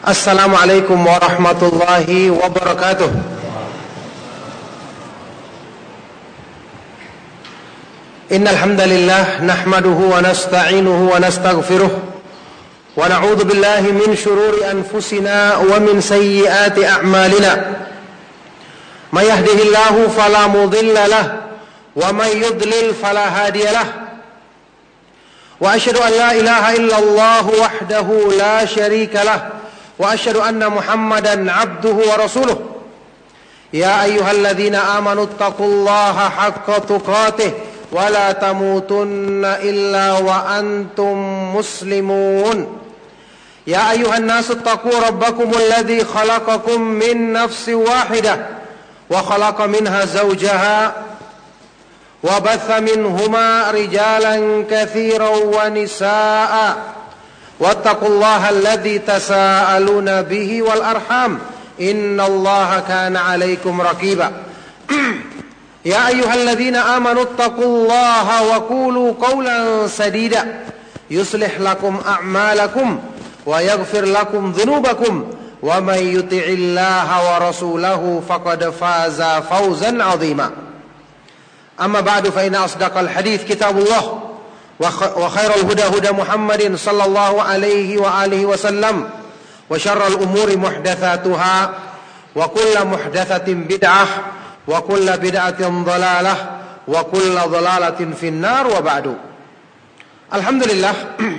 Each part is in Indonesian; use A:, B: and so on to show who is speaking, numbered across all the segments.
A: Assalamualaikum warahmatullahi wabarakatuh. Innal hamdalillah nahmaduhu wa nasta'inuhu wa nastaghfiruh wa na'udzu billahi min shururi anfusina wa min sayyiati a'malina. May yahdihillahu fala mudilla lahu wa may yudlil fala hadiya lahu. Wa asyhadu an la ilaha illallah wahdahu la syarika lahu wa asyhadu anna Muhammadan abduhu wa rasuluh. Ya ayyuhalladzina amanu taqullaha haqqa tuqatih wa la tamutunna illa wa antum muslimun. Ya ayyuhan nasu taqu rabbakumul ladzi khalaqakum min nafsin wahidah wa khalaqa minha zawjaha wa batha minhuma rijalan katsiran wa nisaa'a. Wattaqullaha alladzi tasaaluna bihi wal arham innallaha kana 'alaikum raqiba. Ya ayyuhalladzina amanu taqullaha wa qulu qawlan sadida yuslih lakum a'malakum wa yaghfir lakum dhunubakum wa may yuti'illaha wa rasulahu faqad faza fawzan 'azima. Amma ba'du fa inna asdaqal hadits kitabullah wa khairal huda huda Muhammadin sallallahu alaihi wa alihi wasallam wa syarral umuri muhdatsatuha wa kullu muhdatsatin bid'ah wa kullu bid'atin dhalalah wa kullu dhalalatin finnar wa ba'du. Alhamdulillah,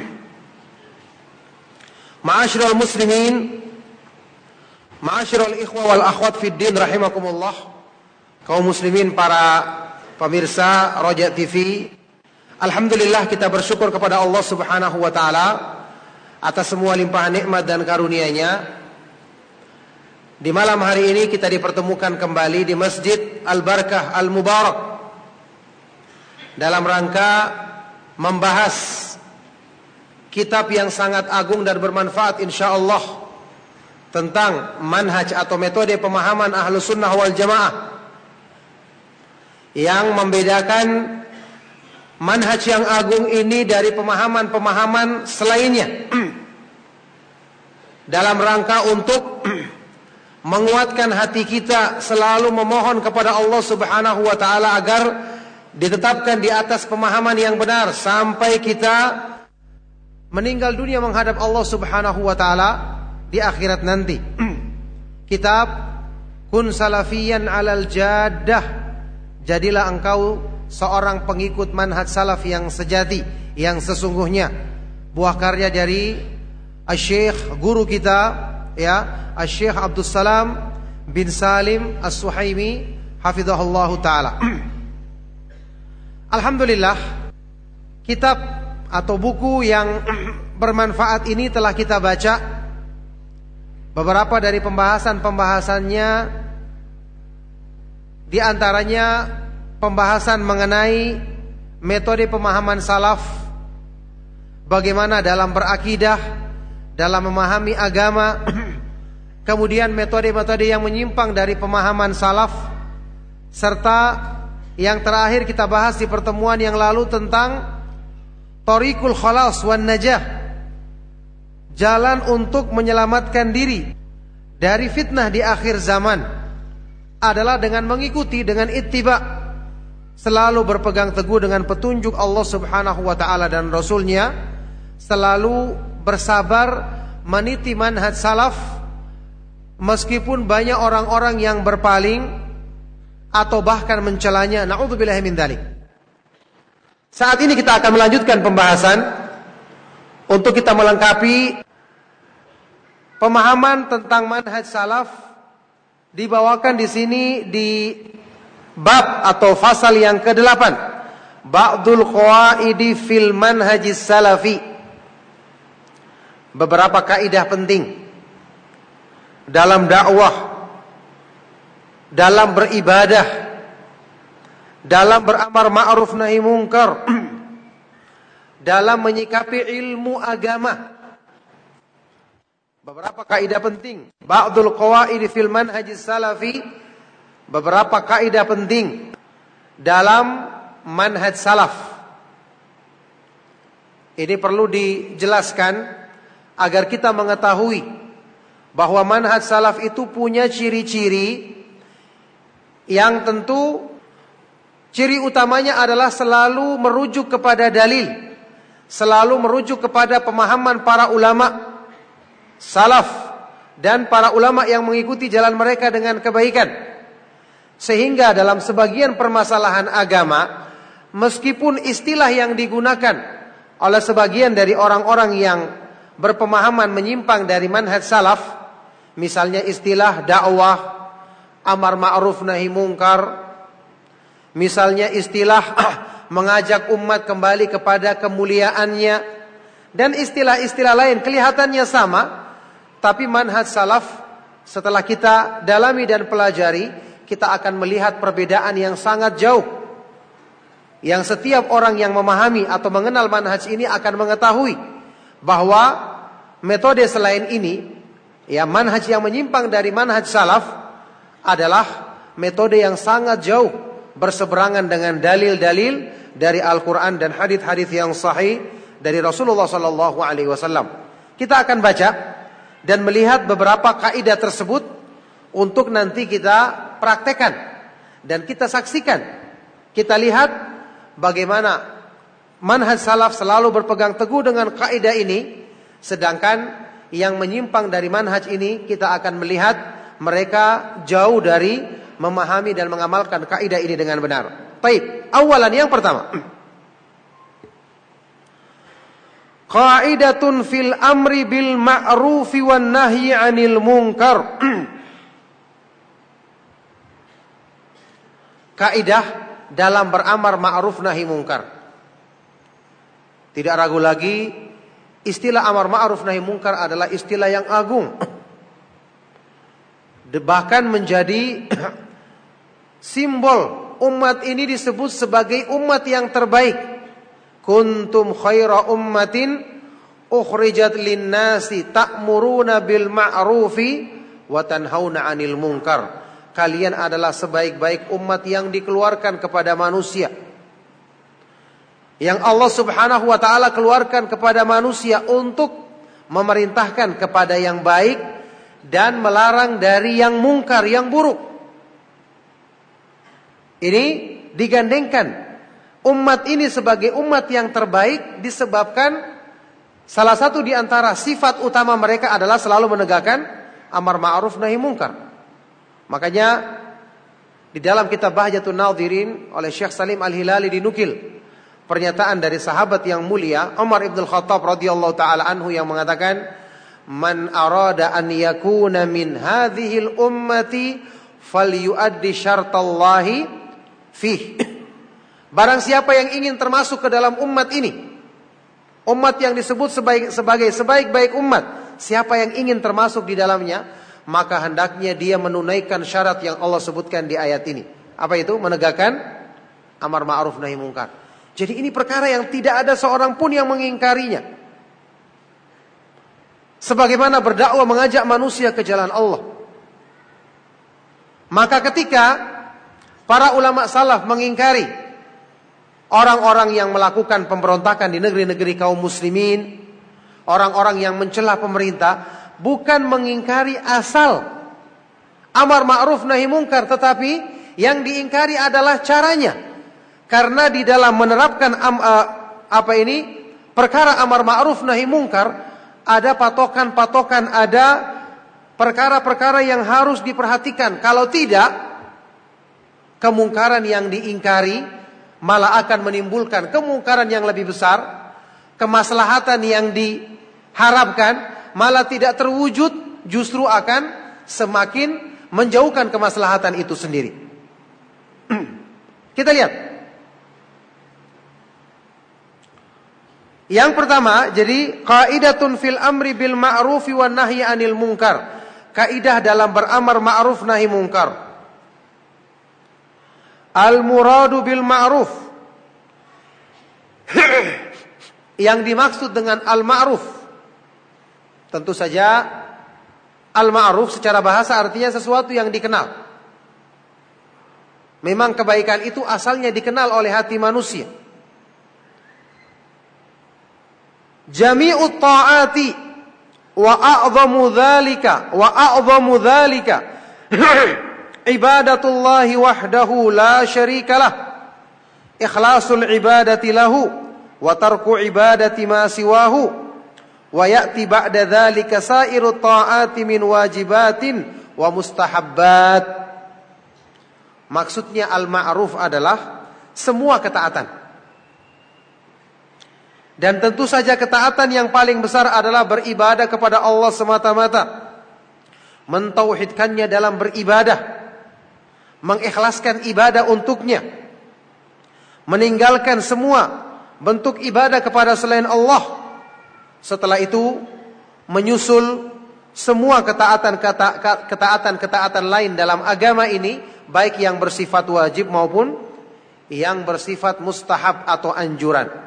A: ma'asyiral muslimin, ma'asyiral ikhwa wal akhwat fid din rahimakumullah. Kaum muslimin, para pemirsa Roja TV, alhamdulillah kita bersyukur kepada Allah Subhanahu wa taala atas semua limpahan nikmat dan karunia-Nya. Di malam hari ini kita dipertemukan kembali di Masjid Al-Barakah Al-Mubarak dalam rangka membahas kitab yang sangat agung dan bermanfaat insyaallah tentang manhaj atau metode pemahaman Ahlus Sunnah wal Jamaah yang membedakan manhaj yang agung ini dari pemahaman-pemahaman selainnya dalam rangka untuk menguatkan hati kita selalu memohon kepada Allah Subhanahu wa taala agar ditetapkan di atas pemahaman yang benar sampai kita meninggal dunia menghadap Allah Subhanahu wa taala di akhirat nanti. Kitab Kun Salafiyan 'alal Jaddah, jadilah engkau seorang pengikut manhaj salaf yang sejati, yang sesungguhnya. Buah karya dari Asy-Syaikh guru kita, ya, Asy-Syaikh Abdul Salam bin Salim As-Suhaimi hafizahullahu taala. Alhamdulillah, kitab atau buku yang bermanfaat ini telah kita baca. Beberapa dari pembahasan-pembahasannya di antaranya pembahasan mengenai metode pemahaman salaf, bagaimana dalam berakidah, dalam memahami agama, kemudian metode-metode yang menyimpang dari pemahaman salaf, serta yang terakhir kita bahas di pertemuan yang lalu tentang Thariqul Khalas wan Najah, jalan untuk menyelamatkan diri dari fitnah di akhir zaman adalah dengan mengikuti, dengan ittiba, selalu berpegang teguh dengan petunjuk Allah Subhanahu wa taala dan Rasulnya, selalu bersabar meniti manhaj salaf meskipun banyak orang-orang yang berpaling atau bahkan mencelanya. Na'udzubillahi min dzalik. Saat ini kita akan melanjutkan pembahasan untuk kita melengkapi pemahaman tentang manhaj salaf. Dibawakan di sini di bab atau fasal yang ke-8, Ba'dul Qawaidi fil Manhajis Salafi. Beberapa kaidah penting dalam dakwah, dalam beribadah, dalam beramar ma'ruf nahi munkar, dalam menyikapi ilmu agama. Beberapa kaidah penting, Ba'dul Qawaidi fil Manhajis Salafi, beberapa kaidah penting dalam manhaj salaf. Ini perlu dijelaskan agar kita mengetahui bahwa manhaj salaf itu punya ciri-ciri yang tentu ciri utamanya adalah selalu merujuk kepada dalil, selalu merujuk kepada pemahaman para ulama salaf dan para ulama yang mengikuti jalan mereka dengan kebaikan. Sehingga dalam sebagian permasalahan agama, meskipun istilah yang digunakan oleh sebagian dari orang-orang yang berpemahaman menyimpang dari manhaj salaf, misalnya istilah dakwah, amar ma'ruf nahi mungkar, misalnya istilah mengajak umat kembali kepada kemuliaannya, dan istilah-istilah lain kelihatannya sama, tapi manhaj salaf setelah kita dalami dan pelajari, kita akan melihat perbedaan yang sangat jauh. Yang setiap orang yang memahami atau mengenal manhaj ini akan mengetahui bahwa metode selain ini, ya manhaj yang menyimpang dari manhaj salaf adalah metode yang sangat jauh berseberangan dengan dalil-dalil dari Al-Quran dan hadis-hadis yang sahih dari Rasulullah SAW. Kita akan baca dan melihat beberapa kaidah tersebut untuk nanti kita praktekkan dan kita saksikan. Kita lihat bagaimana manhaj salaf selalu berpegang teguh dengan kaidah ini, sedangkan yang menyimpang dari manhaj ini kita akan melihat mereka jauh dari memahami dan mengamalkan kaidah ini dengan benar. Baik, awalan yang pertama, qaidatun fil amri bil ma'rufi wan nahyi 'anil munkar. Kaidah dalam beramar ma'ruf nahi mungkar. Tidak ragu lagi, istilah amar ma'ruf nahi mungkar adalah istilah yang agung. Bahkan menjadi simbol umat ini disebut sebagai umat yang terbaik. Kuntum khaira ummatin ukhrijat linnasi ta'muruna bil ma'rufi wa tanhauna 'anil munkar. Kalian adalah sebaik-baik umat yang dikeluarkan kepada manusia, yang Allah subhanahu wa ta'ala keluarkan kepada manusia untuk memerintahkan kepada yang baik dan melarang dari yang mungkar, yang buruk. Ini digandengkan umat ini sebagai umat yang terbaik disebabkan salah satu di antara sifat utama mereka adalah selalu menegakkan amar ma'ruf nahi mungkar. Makanya di dalam kitab Bahjatun Nadhirin oleh Syekh Salim Al-Hilali dinukil pernyataan dari sahabat yang mulia Umar ibn Khattab radhiyallahu taala anhu yang mengatakan, "Man arada an yakuna min hadhil ummati falyuaddi syartallahi fih." Barang siapa yang ingin termasuk ke dalam umat ini, umat yang disebut sebagai sebaik-baik umat, siapa yang ingin termasuk di dalamnya, maka hendaknya dia menunaikan syarat yang Allah sebutkan di ayat ini. Apa itu? Menegakkan amar ma'ruf nahi mungkar. Jadi ini perkara yang tidak ada seorang pun yang mengingkarinya. Sebagaimana berdakwah mengajak manusia ke jalan Allah. Maka ketika para ulama salaf mengingkari orang-orang yang melakukan pemberontakan di negeri-negeri kaum muslimin, orang-orang yang mencela pemerintah, bukan mengingkari asal amar ma'ruf nahi mungkar, tetapi yang diingkari adalah caranya. Karena di dalam menerapkan perkara amar ma'ruf nahi mungkar, ada patokan-patokan, ada perkara-perkara yang harus diperhatikan. Kalau tidak, kemungkaran yang diingkari malah akan menimbulkan kemungkaran yang lebih besar. Kemaslahatan yang diharapkan malah tidak terwujud, justru akan semakin menjauhkan kemaslahatan itu sendiri. Kita lihat. Yang pertama, jadi qaidatun fil amri bil ma'rufi wan nahyi 'anil munkar. Kaidah dalam beramar ma'ruf nahi munkar. Al muradu bil ma'ruf. Yang dimaksud dengan al ma'ruf, tentu saja al-ma'ruf secara bahasa artinya sesuatu yang dikenal. Memang kebaikan itu asalnya dikenal oleh hati manusia. Jami'ut ta'ati wa a'zamu dzalika ibadatullahi wahdahu la syarikalah, ikhlasul ibadati lahu wa tarku ibadati ma siwahu, wa ya'ti ba'da dzalika sa'iru ta'ati min wajibatin wa mustahabbat. Maksudnya al-ma'ruf adalah semua ketaatan. Dan tentu saja ketaatan yang paling besar adalah beribadah kepada Allah semata-mata, mentauhidkannya dalam beribadah, mengikhlaskan ibadah untuknya, meninggalkan semua bentuk ibadah kepada selain Allah. Setelah itu menyusul semua ketaatan lain dalam agama ini, baik yang bersifat wajib maupun yang bersifat mustahab atau anjuran.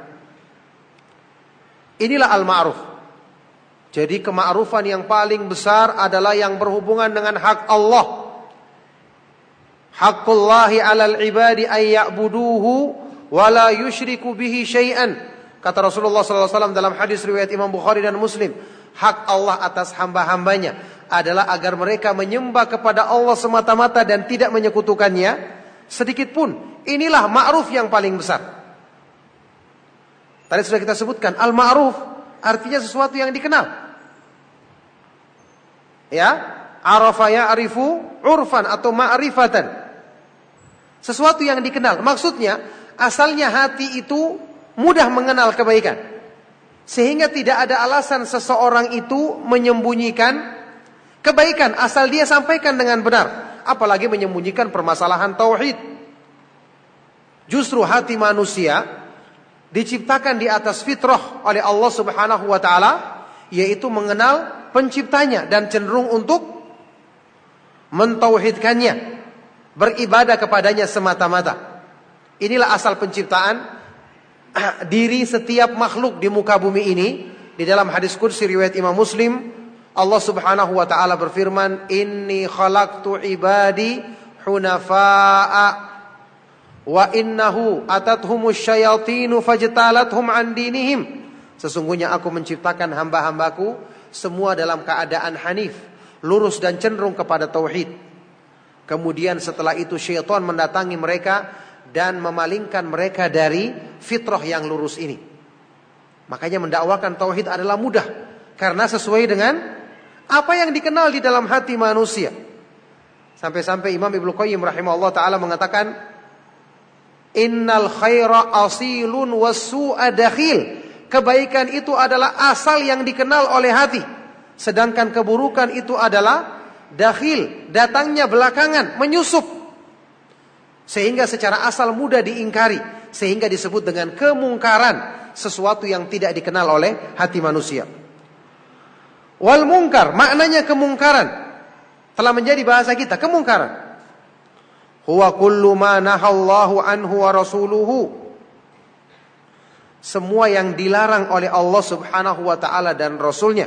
A: Inilah al-ma'ruf. Jadi kema'rufan yang paling besar adalah yang berhubungan dengan hak Allah. Haqqullahi 'alal ibadi ay ya'buduhu wa la yusyriku bihi syai'an. Kata Rasulullah sallallahu alaihi wasallam dalam hadis riwayat Imam Bukhari dan Muslim, hak Allah atas hamba-hambanya adalah agar mereka menyembah kepada Allah semata-mata dan tidak menyekutukannya sedikit pun. Inilah ma'ruf yang paling besar. Tadi sudah kita sebutkan, al-ma'ruf artinya sesuatu yang dikenal. Ya, arafa ya'rifu urfan atau ma'rifatan. Sesuatu yang dikenal. Maksudnya, asalnya hati itu mudah mengenal kebaikan. Sehingga tidak ada alasan seseorang itu menyembunyikan kebaikan asal dia sampaikan dengan benar. Apalagi menyembunyikan permasalahan tauhid. Justru hati manusia diciptakan di atas fitrah oleh Allah Subhanahu wa taala, yaitu mengenal penciptanya dan cenderung untuk mentauhidkannya, beribadah kepadanya semata-mata. Inilah asal penciptaan diri setiap makhluk di muka bumi ini. Di dalam hadis qudsi riwayat Imam Muslim, Allah Subhanahu wa taala berfirman, "Inni khalaqtu ibadi hunafa'a wa innahu atathumus syayatinu fajtalathum an dinihim." Sesungguhnya aku menciptakan hamba-hambaku semua dalam keadaan hanif, lurus dan cenderung kepada tauhid. Kemudian setelah itu syaitan mendatangi mereka dan memalingkan mereka dari fitrah yang lurus ini. Makanya mendakwakan tauhid adalah mudah, karena sesuai dengan apa yang dikenal di dalam hati manusia. Sampai-sampai Imam Ibnu Qayyim rahimahullah taala mengatakan, innal khaira asilun wassu'a dakhil. Kebaikan itu adalah asal yang dikenal oleh hati, sedangkan keburukan itu adalah dakhil, datangnya belakangan, menyusup, sehingga secara asal mudah diingkari, sehingga disebut dengan kemungkaran, sesuatu yang tidak dikenal oleh hati manusia. Wal munkar, maknanya kemungkaran, telah menjadi bahasa kita, kemungkaran. Huwa kullu ma nahallahu anhu wa rasuluhu. Semua yang dilarang oleh Allah Subhanahu wa taala dan Rasulnya.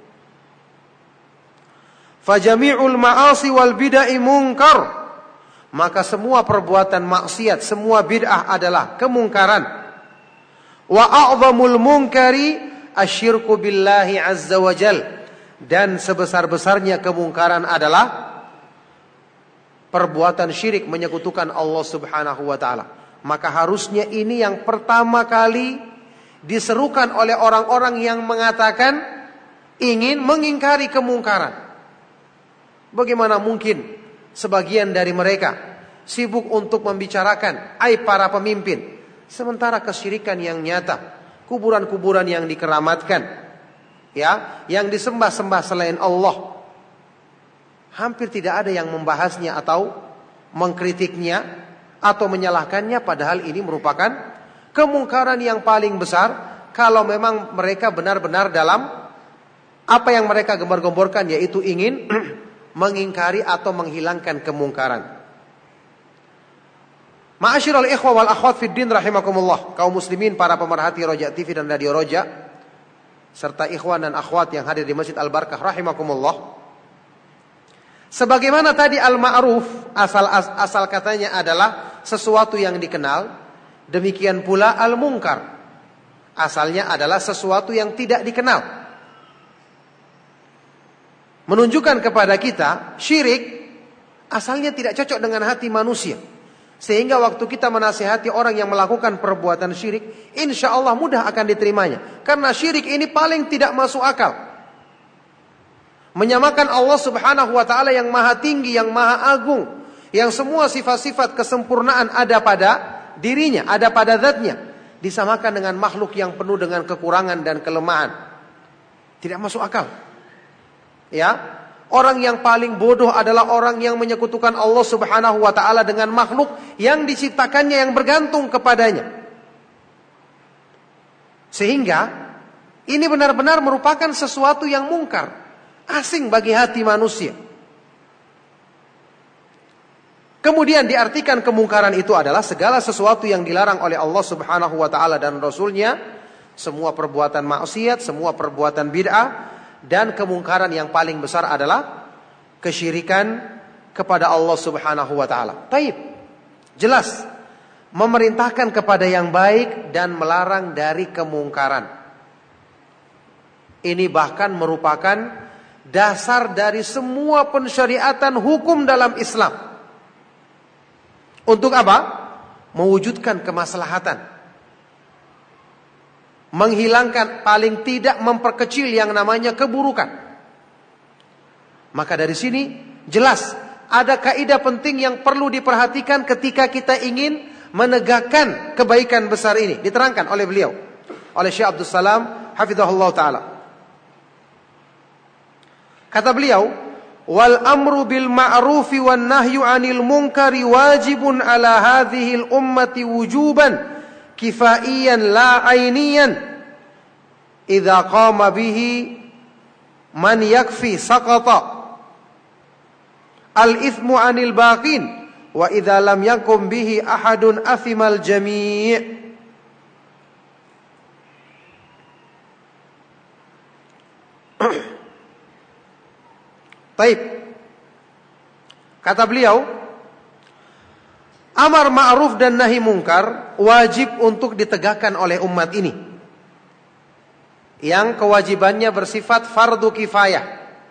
A: Fajami'ul ma'asi wal bid'ah munkar. Maka semua perbuatan maksiat, semua bid'ah adalah kemungkaran. Wa a'zamul munkari asyirku billahi azza wa jal. Dan sebesar-besarnya kemungkaran adalah perbuatan syirik, menyekutukan Allah Subhanahu wa taala. Maka harusnya ini yang pertama kali diserukan oleh orang-orang yang mengatakan ingin mengingkari kemungkaran. Bagaimana mungkin sebagian dari mereka sibuk untuk membicarakan aib para pemimpin, sementara kesyirikan yang nyata, kuburan-kuburan yang dikeramatkan, ya, yang disembah-sembah selain Allah, hampir tidak ada yang membahasnya atau mengkritiknya atau menyalahkannya, padahal ini merupakan kemungkaran yang paling besar kalau memang mereka benar-benar dalam apa yang mereka gembar-gemborkan, yaitu ingin mengingkari atau menghilangkan kemungkaran. Ma'asyiral ikhwah wal akhwat fid din rahimakumullah, kaum muslimin, para pemerhati Roja TV dan Radio Roja, serta ikhwan dan akhwat yang hadir di Masjid Al-Barkah rahimakumullah. Sebagaimana tadi al-ma'ruf asal katanya adalah sesuatu yang dikenal, demikian pula al-munkar asalnya adalah sesuatu yang tidak dikenal. menunjukkan kepada kita syirik asalnya tidak cocok dengan hati manusia. Sehingga waktu kita menasihati orang yang melakukan perbuatan syirik, insya Allah mudah akan diterimanya. Karena syirik ini paling tidak masuk akal. Menyamakan Allah subhanahu wa ta'ala yang maha tinggi, yang maha agung, yang semua sifat-sifat kesempurnaan ada pada dirinya, ada pada zatnya, disamakan dengan makhluk yang penuh dengan kekurangan dan kelemahan. Tidak masuk akal. Ya, orang yang paling bodoh adalah orang yang menyekutukan Allah subhanahu wa ta'ala dengan makhluk yang diciptakannya, yang bergantung kepadanya. Sehingga ini benar-benar merupakan sesuatu yang mungkar, asing bagi hati manusia. Kemudian diartikan kemungkaran itu adalah segala sesuatu yang dilarang oleh Allah subhanahu wa ta'ala dan Rasulnya, semua perbuatan maksiat, semua perbuatan bid'ah. Dan kemungkaran yang paling besar adalah kesyirikan kepada Allah subhanahu wa ta'ala. Taib, jelas memerintahkan kepada yang baik dan melarang dari kemungkaran. Ini bahkan merupakan dasar dari semua pensyariatan hukum dalam Islam. Untuk apa? Mewujudkan kemaslahatan, menghilangkan, paling tidak memperkecil yang namanya keburukan. Maka dari sini jelas ada kaidah penting yang perlu diperhatikan ketika kita ingin menegakkan kebaikan besar ini. Diterangkan oleh beliau, oleh Syekh Abdul Salam hafizahullah ta'ala. Kata beliau, wal amru bil ma'rufi wan nahyu 'anil munkari wajibun ala hadhihi al ummati wujuban kifaiyan la ainiyan idza qama bihi man yakfi saqata al ithmu 'anil baqin wa idza lam yakum bihi ahadun athimal jami'. Baik, kata beliau, amar ma'ruf dan nahi mungkar wajib untuk ditegakkan oleh umat ini, yang kewajibannya bersifat fardu kifayah,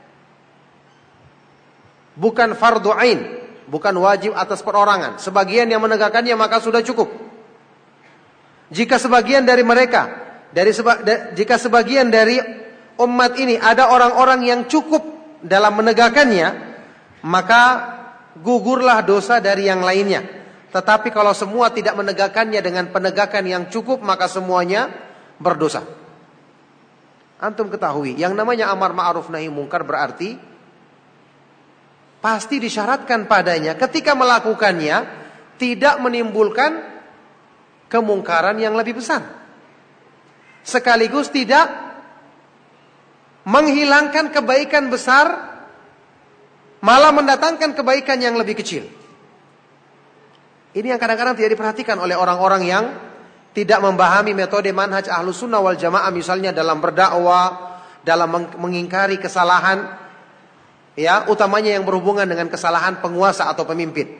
A: bukan fardu ain, bukan wajib atas perorangan. Sebagian yang menegakkannya maka sudah cukup. Jika sebagian dari mereka, jika sebagian dari umat ini ada orang-orang yang cukup dalam menegakkannya, maka gugurlah dosa dari yang lainnya. Tetapi kalau semua tidak menegakkannya dengan penegakan yang cukup, maka semuanya berdosa. Antum ketahui, yang namanya amar ma'ruf nahi mungkar berarti pasti disyaratkan padanya ketika melakukannya tidak menimbulkan kemungkaran yang lebih besar, sekaligus tidak menghilangkan kebaikan besar, malah mendatangkan kebaikan yang lebih kecil. Ini yang kadang-kadang tidak diperhatikan oleh orang-orang yang tidak memahami metode manhaj Ahlus Sunnah wal Jamaah, misalnya dalam berdakwah, dalam mengingkari kesalahan, ya, utamanya yang berhubungan dengan kesalahan penguasa atau pemimpin.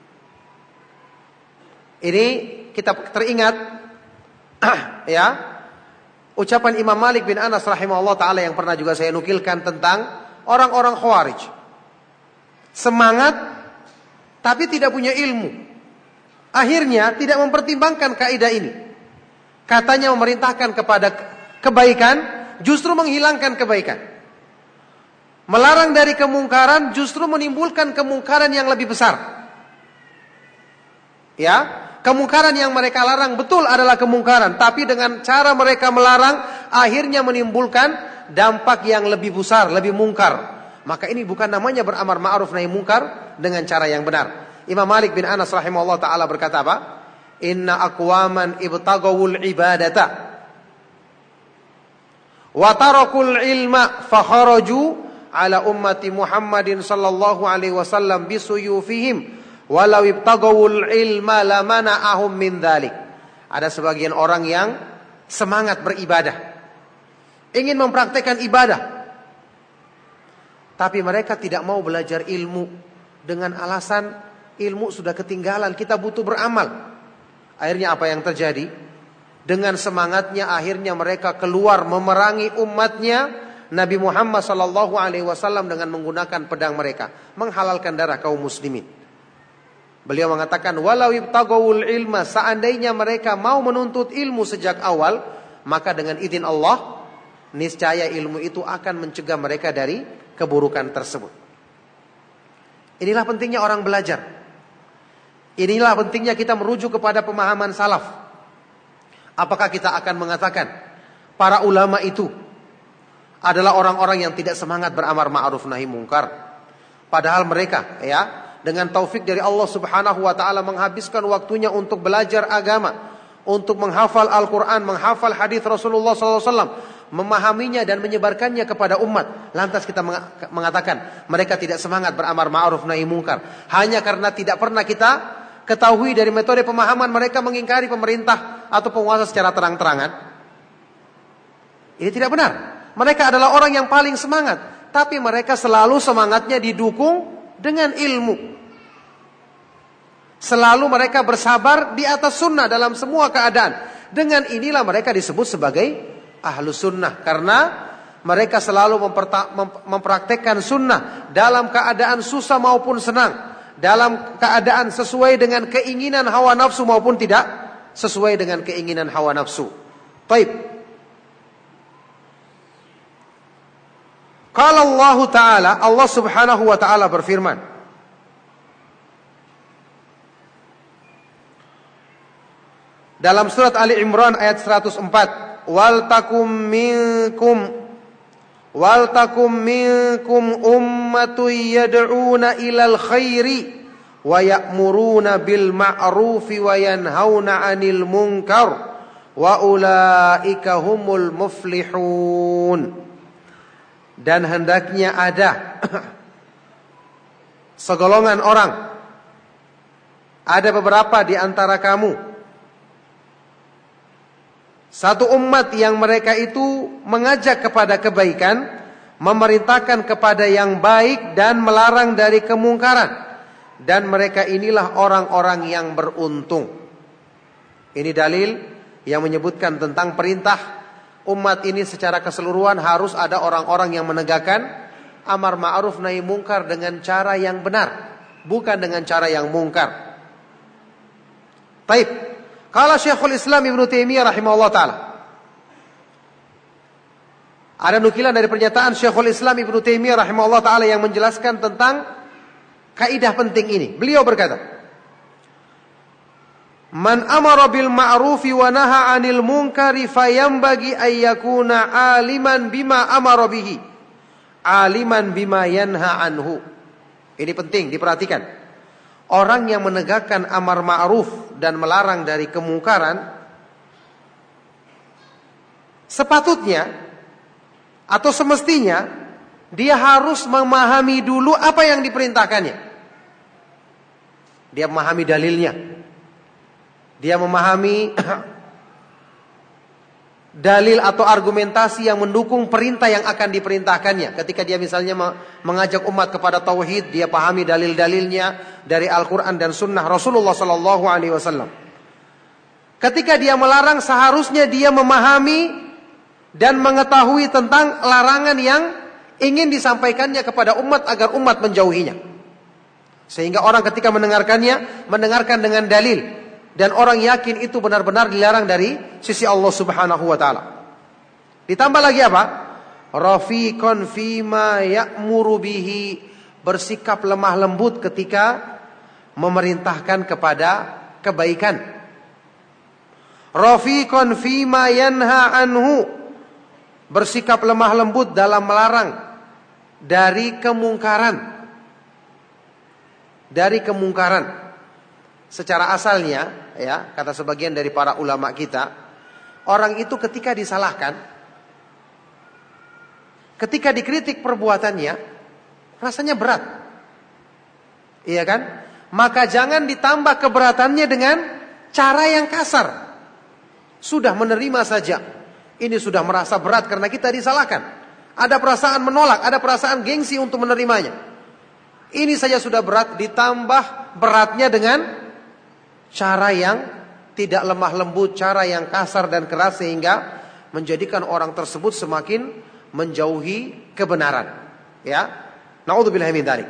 A: Ini kita teringat ya, ucapan Imam Malik bin Anas rahimahullah ta'ala yang pernah juga saya nukilkan tentang orang-orang Khawarij. Semangat tapi tidak punya ilmu. Akhirnya tidak mempertimbangkan kaidah ini. Katanya memerintahkan kepada kebaikan, justru menghilangkan kebaikan. Melarang dari kemungkaran, justru menimbulkan kemungkaran yang lebih besar. Ya, kemungkaran yang mereka larang betul adalah kemungkaran, tapi dengan cara mereka melarang akhirnya menimbulkan dampak yang lebih besar, lebih mungkar. Maka ini bukan namanya beramar ma'ruf nahi mungkar dengan cara yang benar. Imam Malik bin Anas rahimahullah ta'ala berkata apa? Inna aqwaman ibtagawul ibadata wa tarakul ilma fakharaju ala ummati Muhammadin sallallahu alaihi wasallam bisuyufihim walau ibtagawul ilma lamana'ahum min dhalik. Ada sebagian orang yang semangat beribadah, ingin mempraktekkan ibadah, tapi mereka tidak mau belajar ilmu dengan alasan ilmu sudah ketinggalan, kita butuh beramal. Akhirnya apa yang terjadi? Dengan semangatnya akhirnya mereka keluar memerangi umatnya Nabi Muhammad SAW dengan menggunakan pedang mereka, menghalalkan darah kaum muslimin. Beliau mengatakan, walau ibtagawul ilma, seandainya mereka mau menuntut ilmu sejak awal, maka dengan izin Allah, niscaya ilmu itu akan mencegah mereka dari keburukan tersebut. Inilah pentingnya orang belajar. Inilah pentingnya kita merujuk kepada pemahaman salaf. Apakah kita akan mengatakan para ulama itu adalah orang-orang yang tidak semangat beramar ma'ruf nahi mungkar, padahal mereka dengan taufik dari Allah Subhanahu wa taala menghabiskan waktunya untuk belajar agama, untuk menghafal Al-Qur'an, menghafal hadis Rasulullah SAW, memahaminya dan menyebarkannya kepada umat. Lantas kita mengatakan mereka tidak semangat beramar ma'ruf nahi mungkar hanya karena tidak pernah kita ketahui dari metode pemahaman mereka mengingkari pemerintah atau penguasa secara terang-terangan. Ini tidak benar. Mereka adalah orang yang paling semangat, tapi mereka selalu semangatnya didukung dengan ilmu. Selalu mereka bersabar di atas sunnah dalam semua keadaan. Dengan inilah mereka disebut sebagai ahlu sunnah, karena mereka selalu mempraktekkan sunnah dalam keadaan susah maupun senang, dalam keadaan sesuai dengan keinginan hawa nafsu maupun tidak sesuai dengan keinginan hawa nafsu. Baik. Qala Allah Ta'ala, Allah Subhanahu wa taala berfirman dalam surat Ali Imran ayat 104, wal takum minkum ummatun yad'una ilal khairi wa ya'muruna bil ma'rufi wa yanhauna 'anil munkar wa ulaika humul muflihun. Dan hendaknya ada segolongan orang, ada beberapa di antara kamu, satu umat yang mereka itu mengajak kepada kebaikan, memerintahkan kepada yang baik dan melarang dari kemungkaran, dan mereka inilah orang-orang yang beruntung. Ini dalil yang menyebutkan tentang perintah umat ini secara keseluruhan harus ada orang-orang yang menegakkan amar ma'ruf nahi mungkar dengan cara yang benar, bukan dengan cara yang mungkar. Baik. Qala Syekhul Islam Ibnu Taimiyah rahimahullah taala. Ada nukilan dari pernyataan Syekhul Islam Ibnu Taimiyah rahimahullah taala yang menjelaskan tentang kaidah penting ini. Beliau berkata, man amara bil ma'rufi wa naha 'anil munkari fayambagi ayyakuna 'aliman bima amara bihi, 'aliman bima yanha anhu. Ini penting diperhatikan. Orang yang menegakkan amar ma'ruf dan melarang dari kemungkaran, sepatutnya atau semestinya dia harus memahami dulu apa yang diperintahkannya. Dia memahami dalilnya. Dia memahami dalil atau argumentasi yang mendukung perintah yang akan diperintahkannya. Ketika dia misalnya mengajak umat kepada tauhid, dia pahami dalil-dalilnya dari Al-Quran dan Sunnah Rasulullah SAW. Ketika dia melarang, seharusnya dia memahami dan mengetahui tentang larangan yang ingin disampaikannya kepada umat agar umat menjauhinya. Sehingga orang ketika mendengarkannya, mendengarkan dengan dalil. Dan orang yakin itu benar-benar dilarang dari sisi Allah Subhanahu wa taala. Ditambah lagi apa? Rafiqan fima ya'muru bihi, bersikap lemah lembut ketika memerintahkan kepada kebaikan. Rafiqan fima yanha anhu, bersikap lemah lembut dalam melarang dari kemungkaran. Dari kemungkaran. Secara asalnya, ya, kata sebagian dari para ulama kita, orang itu ketika disalahkan, ketika dikritik perbuatannya, rasanya berat. Iya kan? Maka jangan ditambah keberatannya dengan cara yang kasar. Sudah menerima saja. Ini sudah merasa berat karena kita disalahkan. Ada perasaan menolak, ada perasaan gengsi untuk menerimanya. Ini saja sudah berat, ditambah beratnya dengan cara yang tidak lemah lembut, cara yang kasar dan keras, sehingga menjadikan orang tersebut semakin menjauhi kebenaran. Ya, naudzubillah min dzalik.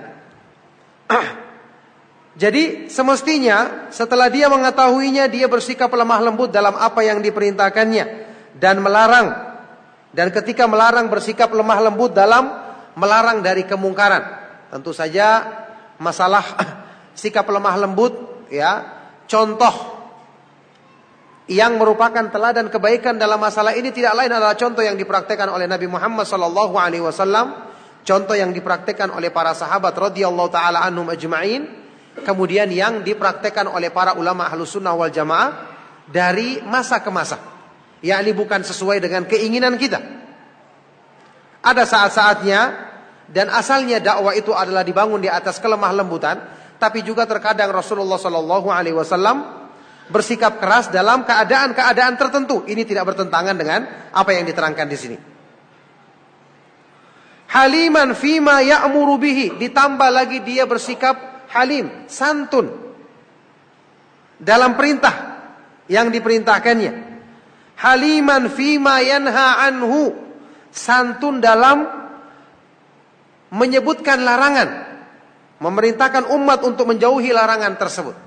A: Jadi semestinya setelah dia mengetahuinya, dia bersikap lemah lembut dalam apa yang diperintahkannya dan melarang. Dan ketika melarang, bersikap lemah lembut dalam melarang dari kemungkaran. Tentu saja masalah sikap lemah lembut, ya, contoh yang merupakan teladan kebaikan dalam masalah ini tidak lain adalah contoh yang dipraktekkan oleh Nabi Muhammad SAW, contoh yang dipraktekkan oleh para sahabat radhiyallahu taala anhum ajma'in. Kemudian yang dipraktekkan oleh para ulama Ahlus Sunnah wal Jamaah dari masa ke masa. Yakni bukan sesuai dengan keinginan kita. Ada saat-saatnya dan asalnya dakwah itu adalah dibangun di atas kelemah lembutan, tapi juga terkadang Rasulullah SAW bersikap keras dalam keadaan-keadaan tertentu. Ini tidak bertentangan dengan apa yang diterangkan di sini. Haliman fima ya'muru bihi, ditambah lagi dia bersikap halim, santun dalam perintah yang diperintahkannya. Haliman fima yanha anhu, santun dalam menyebutkan larangan, memerintahkan umat untuk menjauhi larangan tersebut.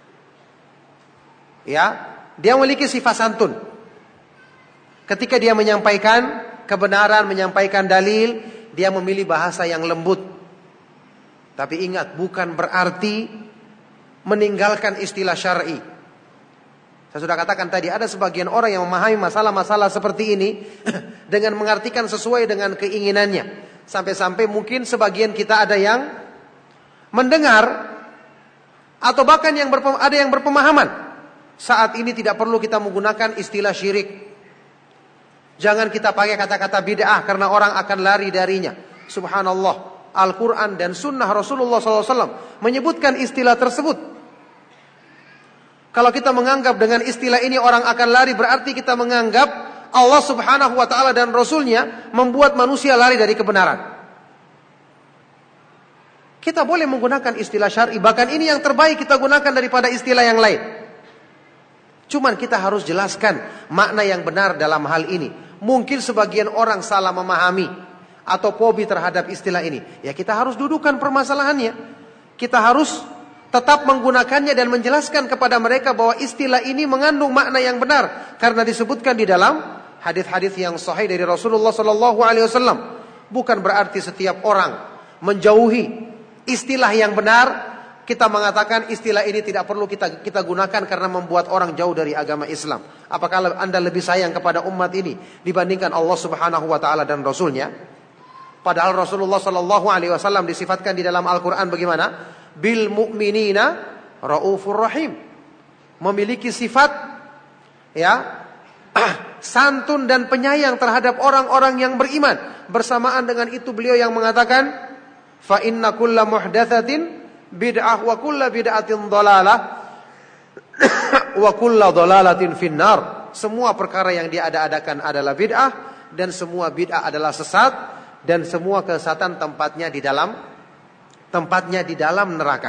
A: Ya, dia memiliki sifat santun. Ketika dia menyampaikan kebenaran, menyampaikan dalil, dia memilih bahasa yang lembut. Tapi ingat, bukan berarti meninggalkan istilah syar'i. Saya sudah katakan tadi, ada sebagian orang yang memahami masalah-masalah seperti ini dengan mengartikan sesuai dengan keinginannya. Sampai-sampai mungkin sebagian kita ada yang mendengar atau bahkan ada yang berpemahaman, saat ini tidak perlu kita menggunakan istilah syirik. Jangan kita pakai kata-kata bid'ah karena orang akan lari darinya. Subhanallah. Al-Quran dan Sunnah Rasulullah SAW menyebutkan istilah tersebut. Kalau kita menganggap dengan istilah ini orang akan lari, berarti kita menganggap Allah Subhanahu wa ta'ala dan Rasulnya membuat manusia lari dari kebenaran. Kita boleh menggunakan istilah syar'i, bahkan ini yang terbaik kita gunakan daripada istilah yang lain. Cuman kita harus jelaskan makna yang benar dalam hal ini. Mungkin sebagian orang salah memahami atau fobi terhadap istilah ini. Ya, kita harus dudukkan permasalahannya. Kita harus tetap menggunakannya dan menjelaskan kepada mereka bahwa istilah ini mengandung makna yang benar karena disebutkan di dalam hadis-hadis yang sahih dari Rasulullah SAW. Bukan berarti setiap orang menjauhi istilah yang benar. Kita mengatakan istilah ini tidak perlu kita gunakan karena membuat orang jauh dari agama Islam. Apakah Anda lebih sayang kepada umat ini dibandingkan Allah Subhanahu wa ta'ala dan Rasulnya? Padahal Rasulullah SAW disifatkan di dalam Al-Quran bagaimana? Bil mu'minina raufur rahim. Memiliki sifat, ya, santun dan penyayang terhadap orang-orang yang beriman. Bersamaan dengan itu beliau yang mengatakan, fa inna kulla muhdatsatin bid'ah wa kulla bid'atin dhalalah wa kulla dhalalatin finnar. Semua perkara yang diada-adakan adalah bid'ah dan semua bid'ah adalah sesat. Dan semua kesesatan tempatnya di dalam neraka.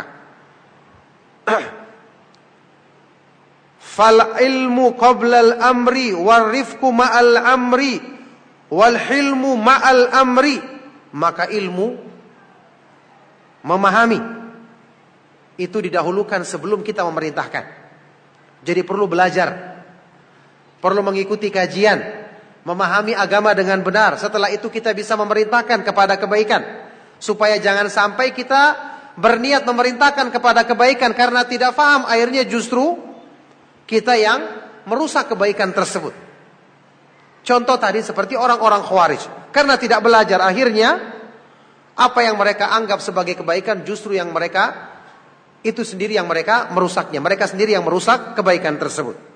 A: Fal ilmu qabla al amri wal rifqu ma'al amri wal hilmu ma'al amri. Maka ilmu, memahami, itu didahulukan sebelum kita memerintahkan. Jadi perlu belajar, perlu mengikuti kajian, memahami agama dengan benar. Setelah itu kita bisa memerintahkan kepada kebaikan. Supaya jangan sampai kita berniat memerintahkan kepada kebaikan karena tidak paham, akhirnya justru kita yang merusak kebaikan tersebut. Contoh tadi seperti orang-orang Khawarij. Karena tidak belajar, akhirnya apa yang mereka anggap sebagai kebaikan justru yang mereka itu sendiri yang mereka merusaknya. Mereka sendiri yang merusak kebaikan tersebut.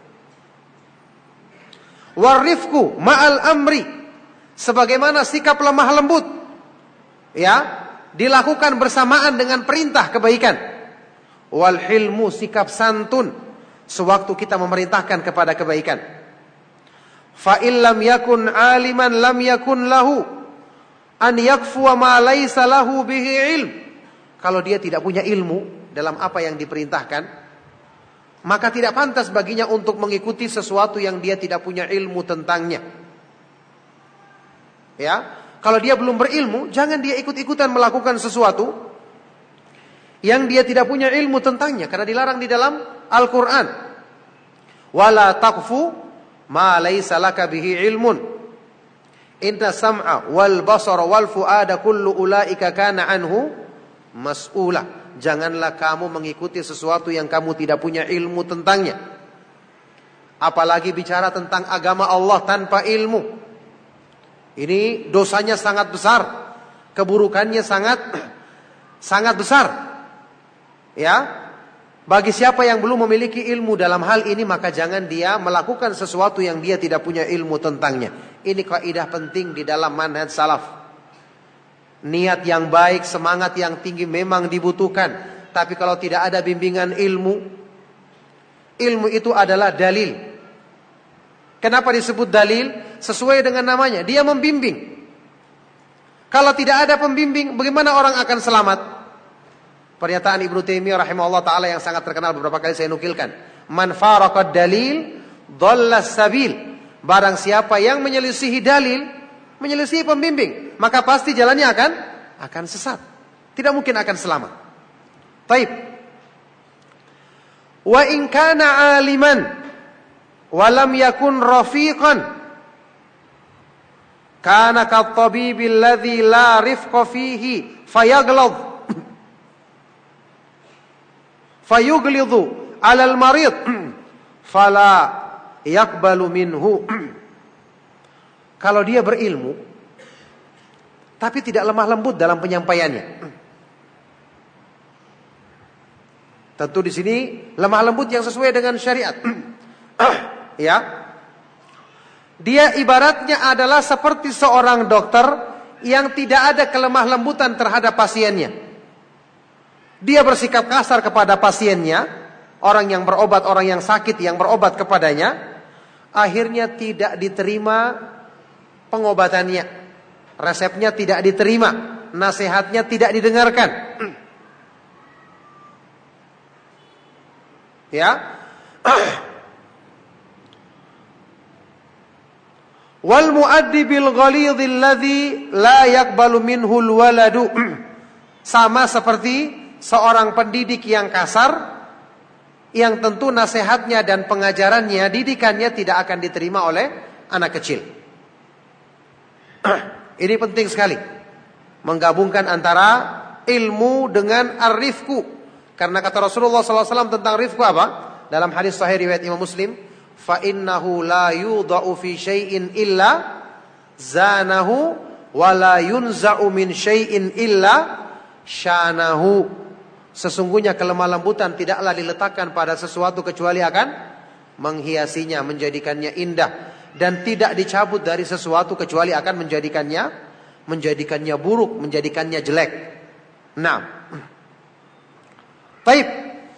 A: Warifku ma'al amri, sebagaimana sikap lemah lembut, ya, dilakukan bersamaan dengan perintah kebaikan. Wal hilmu, sikap santun sewaktu kita memerintahkan kepada kebaikan. Fa illam yakun aliman lam yakun lahu an yakfuwa ma laysa lahu bihi ilm. Kalau dia tidak punya ilmu dalam apa yang diperintahkan, maka tidak pantas baginya untuk mengikuti sesuatu yang dia tidak punya ilmu tentangnya. Ya, Kalau dia belum berilmu, jangan dia ikut-ikutan melakukan sesuatu yang dia tidak punya ilmu tentangnya, karena dilarang di dalam Al-Quran. Wala taqfu ma laysa laka bihi ilmun. Inna sam'a wal basara wal fuada kullu ulaika kana anhu mas'ula. Janganlah kamu mengikuti sesuatu yang kamu tidak punya ilmu tentangnya. Apalagi bicara tentang agama Allah tanpa ilmu. Ini dosanya sangat besar, keburukannya sangat besar. Ya, bagi siapa yang belum memiliki ilmu dalam hal ini, maka jangan dia melakukan sesuatu yang dia tidak punya ilmu tentangnya. Ini kaidah penting di dalam manhaj salaf. Niat yang baik, semangat yang tinggi memang dibutuhkan. Tapi kalau tidak ada bimbingan ilmu, ilmu itu adalah dalil. Kenapa disebut dalil? Sesuai dengan namanya, dia membimbing. Kalau tidak ada pembimbing, bagaimana orang akan selamat? Pernyataan Ibnu Taimiyah rahimahullah ta'ala yang sangat terkenal, beberapa kali saya nukilkan. Man faraqad dalil dhallas sabil. Barang siapa yang menyelisihi dalil, menyelisihi pembimbing, maka pasti jalannya akan sesat. Tidak mungkin akan selamat. Taib. Wa in kana aliman wa lam yakun rafiqan kana kat-tabibi alladhi la rifqa fihi fayaghlad fayughlidhu 'ala al-marid fala yaqbalu minhu. Kalau dia berilmu tapi tidak lemah lembut dalam penyampaiannya. Tentu di sini lemah lembut yang sesuai dengan syariat. Ya. Dia ibaratnya adalah seperti seorang dokter yang tidak ada kelemah lembutan terhadap pasiennya. Dia bersikap kasar kepada pasiennya, orang yang berobat, orang yang sakit yang berobat kepadanya, akhirnya tidak diterima pengobatannya. Resepnya tidak diterima, nasihatnya tidak didengarkan. Ya. Wal mu'addibil ghalidhil ladzi la yaqbalu minhul waladu. Sama seperti seorang pendidik yang kasar, yang tentu nasihatnya dan pengajarannya, didikannya tidak akan diterima oleh anak kecil. Ini penting sekali, menggabungkan antara ilmu dengan ar-rifqu. Karena kata Rasulullah SAW tentang rifqu apa? Dalam hadis sahih riwayat Imam Muslim, fa innahu la yudha'u fi syai'in illa zanahu wa la yunza'u min syai'in illa syanahu. Sesungguhnya kelemah lembutan tidaklah diletakkan pada sesuatu kecuali akan menghiasinya, menjadikannya indah, dan tidak dicabut dari sesuatu kecuali akan menjadikannya buruk, menjadikannya jelek. Nah, baik.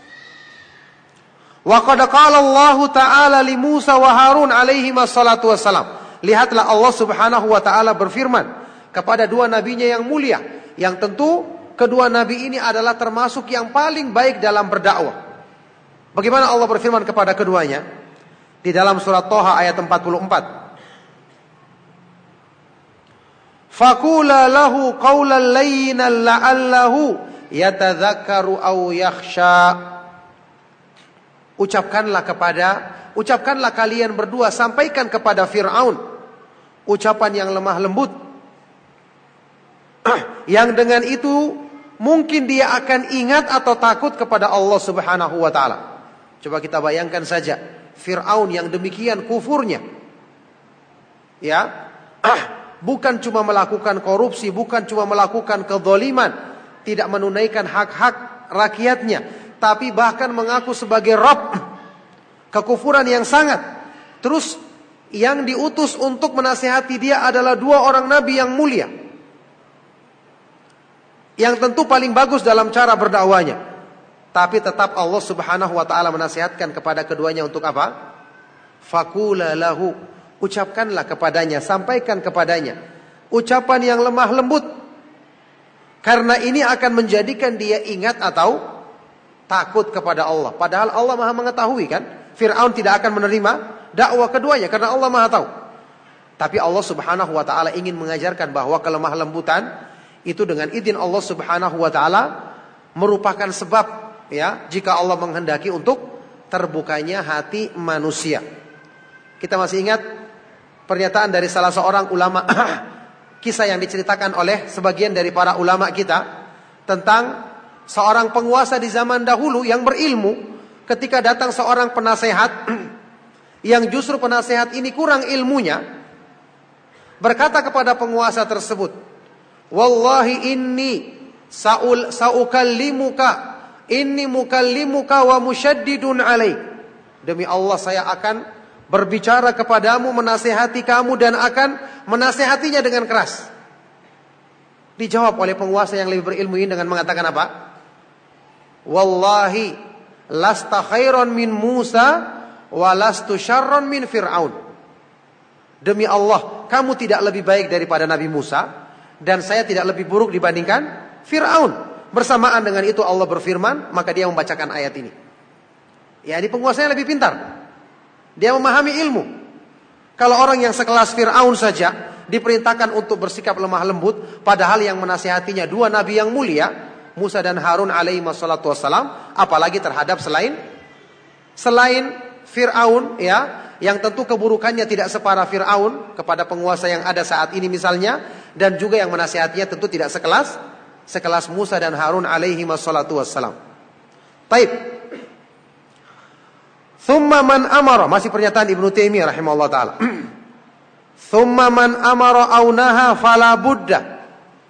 A: Wa qad qala Allah Ta'ala li Musa wa Harun alaihi wassalatu wassalam. Lihatlah Allah Subhanahu wa taala berfirman kepada dua nabinya yang mulia, yang tentu kedua nabi ini adalah termasuk yang paling baik dalam berdakwah. Bagaimana Allah berfirman kepada keduanya? Di dalam surat Thaha ayat 44. Faqula lahu qawlan layyinan la'allahu yatadzakkaru aw yakhsha. Ucapkanlah kalian berdua, sampaikan kepada Fir'aun ucapan yang lemah lembut, yang dengan itu mungkin dia akan ingat atau takut kepada Allah Subhanahu wa taala. Coba kita bayangkan saja Fir'aun yang demikian kufurnya. Ya, bukan cuma melakukan korupsi, bukan cuma melakukan kezaliman, tidak menunaikan hak-hak rakyatnya, tapi bahkan mengaku sebagai Rabb. Kekufuran yang sangat. Terus yang diutus untuk menasihati dia adalah dua orang nabi yang mulia, yang tentu paling bagus dalam cara berdakwanya. Tapi tetap Allah Subhanahu wa taala menasihatkan kepada keduanya untuk apa? Faqula lahu, ucapkanlah kepadanya, sampaikan kepadanya ucapan yang lemah lembut, karena ini akan menjadikan dia ingat atau takut kepada Allah. Padahal Allah Maha mengetahui kan, Fir'aun tidak akan menerima dakwah keduanya karena Allah Maha tahu. Tapi Allah Subhanahu wa taala ingin mengajarkan bahwa kelemah lembutan itu dengan izin Allah Subhanahu wa taala merupakan sebab ya jika Allah menghendaki untuk terbukanya hati manusia. Kita masih ingat pernyataan dari salah seorang ulama kisah yang diceritakan oleh sebagian dari para ulama kita tentang seorang penguasa di zaman dahulu yang berilmu, ketika datang seorang penasehat yang justru penasehat ini kurang ilmunya, berkata kepada penguasa tersebut, "Wallahi inni saukallimuka inni mukallimuka wa musyaddidun alaik." Demi Allah saya akan berbicara kepadamu, menasehati kamu dan akan menasehatinya dengan keras. Dijawab oleh penguasa yang lebih berilmu ini dengan mengatakan apa? Wallahi lasta khairan min Musa wa lastu syarran min Fir'aun. Demi Allah, kamu tidak lebih baik daripada Nabi Musa dan saya tidak lebih buruk dibandingkan Fir'aun. Bersamaan dengan itu Allah berfirman, maka dia membacakan ayat ini. Ya, ini penguasanya lebih pintar. Dia memahami ilmu. Kalau orang yang sekelas Fir'aun saja diperintahkan untuk bersikap lemah lembut, padahal yang menasihatinya dua nabi yang mulia, Musa dan Harun alaihi wassalatu wassalam, apalagi terhadap selain Fir'aun ya, yang tentu keburukannya tidak separah Fir'aun kepada penguasa yang ada saat ini misalnya, dan juga yang menasihatinya tentu tidak sekelas Musa dan Harun alaihi wassalatu wassalam. Baik. Thumma man amara, masih pernyataan Ibnu Taimiyah rahimahullah taala. Thumma man amara aw naha fala budda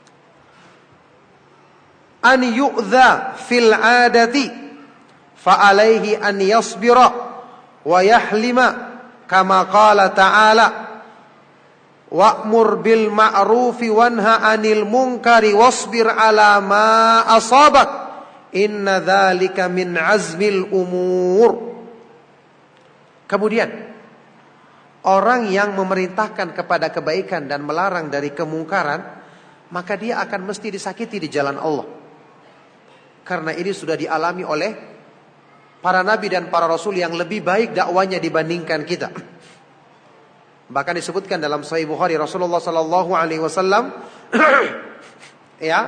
A: an yu'dha fil 'adati fa alaihi an yasbira wa yahlima kama qala ta'ala wa'mur bil ma'rufi wanha 'anil munkari wasbir 'ala ma asabak inna dzalika min 'azmil umur. Kemudian orang yang memerintahkan kepada kebaikan dan melarang dari kemungkaran, maka dia akan mesti disakiti di jalan Allah. Karena ini sudah dialami oleh para nabi dan para rasul yang lebih baik dakwanya dibandingkan kita. Bahkan disebutkan dalam Sahih Bukhari, Rasulullah sallallahu alaihi wasallam ya,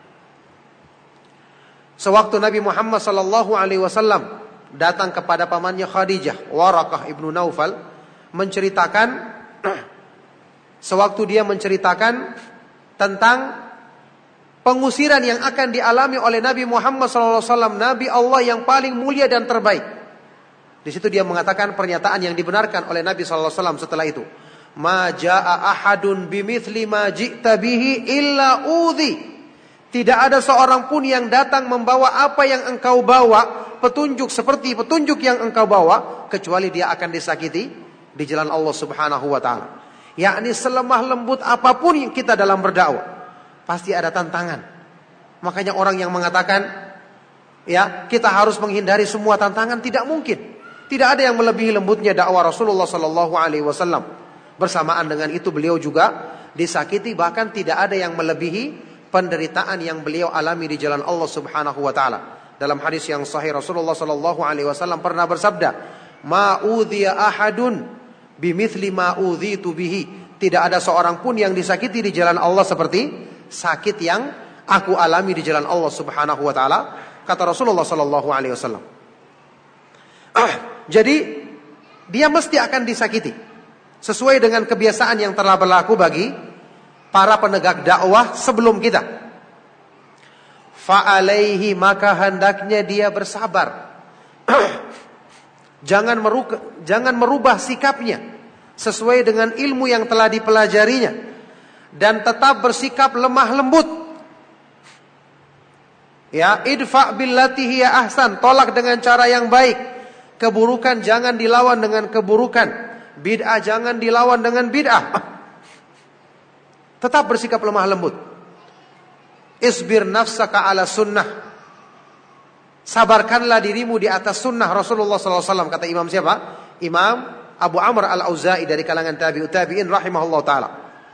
A: sewaktu Nabi Muhammad sallallahu alaihi wasallam datang kepada pamannya Khadijah, Waraqah ibnu Naufal, menceritakan sewaktu dia menceritakan tentang pengusiran yang akan dialami oleh Nabi Muhammad SAW, Nabi Allah yang paling mulia dan terbaik. Di situ dia mengatakan pernyataan yang dibenarkan oleh Nabi SAW setelah itu. Ma jaa ahadun bimithli ma ji'ta bihi illa udhi. Tidak ada seorang pun yang datang membawa apa yang engkau bawa, petunjuk seperti petunjuk yang engkau bawa, kecuali dia akan disakiti di jalan Allah Subhanahu wa taala. Yakni selemah lembut apapun yang kita dalam berdakwah, pasti ada tantangan. Makanya orang yang mengatakan ya, kita harus menghindari semua tantangan, tidak mungkin. Tidak ada yang melebihi lembutnya dakwah Rasulullah sallallahu alaihi wasallam. Bersamaan dengan itu beliau juga disakiti, bahkan tidak ada yang melebihi penderitaan yang beliau alami di jalan Allah Subhanahu wa taala. Dalam hadis yang sahih Rasulullah sallallahu alaihi wasallam pernah bersabda, "Ma udhiya ahadun bimithli ma udhitu bihi." Tidak ada seorang pun yang disakiti di jalan Allah seperti sakit yang aku alami di jalan Allah Subhanahu wa taala, kata Rasulullah sallallahu alaihi wasallam. Jadi dia mesti akan disakiti sesuai dengan kebiasaan yang telah berlaku bagi para penegak dakwah sebelum kita. Fa'alaihi, maka hendaknya dia bersabar. Jangan merubah sikapnya sesuai dengan ilmu yang telah dipelajarinya, dan tetap bersikap lemah lembut. Ya, idfa billati hiya ahsan, tolak dengan cara yang baik. Keburukan jangan dilawan dengan keburukan, bid'ah jangan dilawan dengan bid'ah. Tetap bersikap lemah lembut. Isbir nafsaka ala sunnah. Sabarkanlah dirimu di atas sunnah Rasulullah SAW. Kata Imam siapa? Imam Abu Amr al-Auza'i dari kalangan tabi'ut tabi'in rahimahullah ta'ala.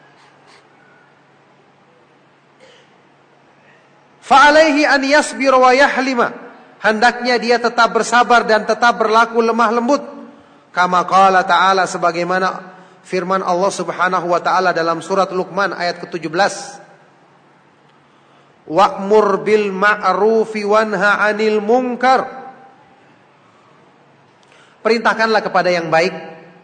A: Fa'alaihi an yasbir wa yahlima. Hendaknya dia tetap bersabar dan tetap berlaku lemah lembut. Kama qala ta'ala, sebagaimana firman Allah Subhanahu wa taala dalam surat Luqman ayat ke-17. Wa'mur bil ma'rufi wanha 'anil munkar. Perintahkanlah kepada yang baik.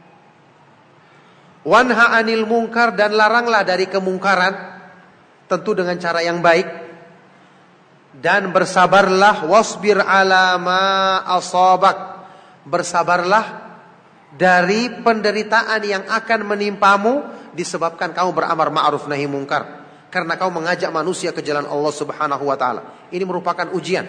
A: Wanha 'anil munkar, dan laranglah dari kemungkaran, tentu dengan cara yang baik. Dan bersabarlah, wasbir 'ala ma asabak. Bersabarlah dari penderitaan yang akan menimpamu disebabkan kamu beramar ma'ruf nahi munkar, karena kamu mengajak manusia ke jalan Allah Subhanahu wa taala. Ini merupakan ujian.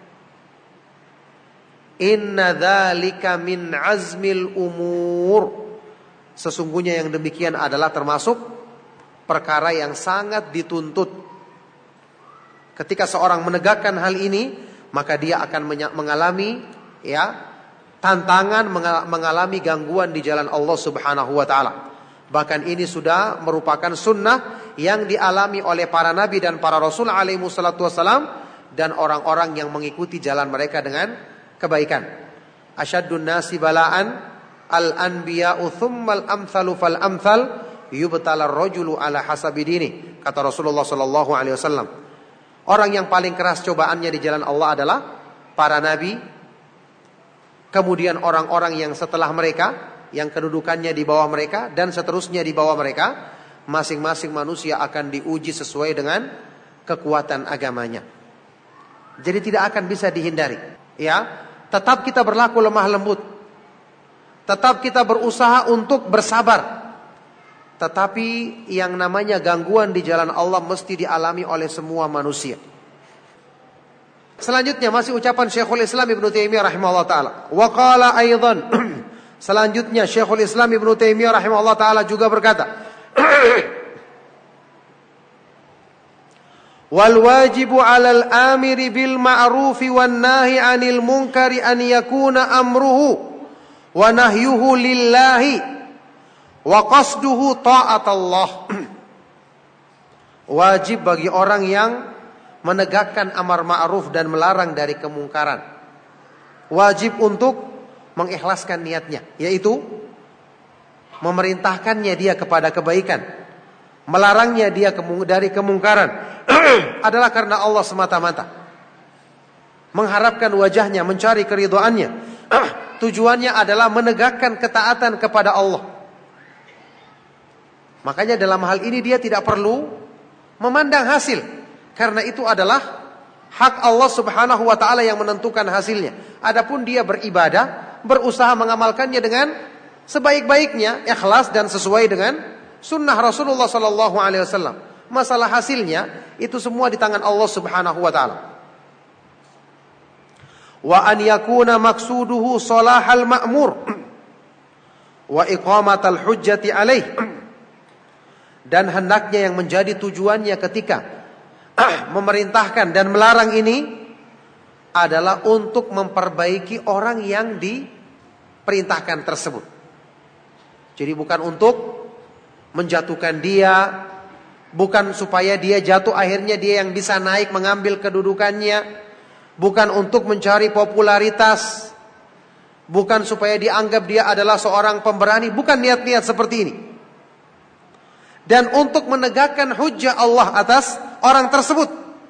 A: Inna dzalika min azmil umur. Sesungguhnya yang demikian adalah termasuk perkara yang sangat dituntut. Ketika seorang menegakkan hal ini, maka dia akan mengalami tantangan, mengalami gangguan di jalan Allah Subhanahu wa taala. Bahkan ini sudah merupakan sunnah yang dialami oleh para nabi dan para rasul alaihi wassalatu wassalam, dan orang-orang yang mengikuti jalan mereka dengan kebaikan. Asyaddun nasi bala'an al-anbiya'u thummal amthalu fal amthal yubtalar rajulu ala hasabi dini, kata Rasulullah sallallahu alaihi wasallam. Orang yang paling keras cobaannya di jalan Allah adalah para nabi, kemudian orang-orang yang setelah mereka, yang kedudukannya di bawah mereka, dan seterusnya di bawah mereka. Masing-masing manusia akan diuji sesuai dengan kekuatan agamanya. Jadi tidak akan bisa dihindari. Tetap kita berlaku lemah lembut. Tetap kita berusaha untuk bersabar. Tetapi yang namanya gangguan di jalan Allah mesti dialami oleh semua manusia. Selanjutnya masih ucapan Syekhul Islam Ibnu Taimiyah rahimahullah taala. Wa qala aidan. Selanjutnya Syekhul Islam Ibnu Taimiyah rahimahullah taala juga berkata, wal wajibu 'alal amiri bil ma'rufi wan nahi 'anil munkari an yakuna amruhu wa nahyuhu lillahi wa qasduhu ta'atallah. Wajib bagi orang yang menegakkan amar ma'ruf dan melarang dari kemungkaran, wajib untuk mengikhlaskan niatnya, yaitu memerintahkannya dia kepada kebaikan, melarangnya dia dari kemungkaran adalah karena Allah semata-mata, mengharapkan wajahnya, mencari keridhaannya. Tujuannya adalah menegakkan ketaatan kepada Allah. Makanya dalam hal ini dia tidak perlu memandang hasil, karena itu adalah hak Allah Subhanahu wa taala yang menentukan hasilnya. Adapun dia beribadah, berusaha mengamalkannya dengan sebaik-baiknya, ikhlas dan sesuai dengan sunnah Rasulullah sallallahu alaihi wasallam. Masalah hasilnya itu semua di tangan Allah Subhanahu wa taala. Wa an yakuna maqsuduhu salahal ma'mur wa iqamatal hujjati alaih. Dan hendaknya yang menjadi tujuannya ketika memerintahkan dan melarang ini adalah untuk memperbaiki orang yang diperintahkan tersebut. Jadi bukan untuk menjatuhkan dia, bukan supaya dia jatuh akhirnya dia yang bisa naik mengambil kedudukannya, bukan untuk mencari popularitas, bukan supaya dianggap dia adalah seorang pemberani, bukan niat-niat seperti ini. Dan untuk menegakkan hujjah Allah atas orang tersebut.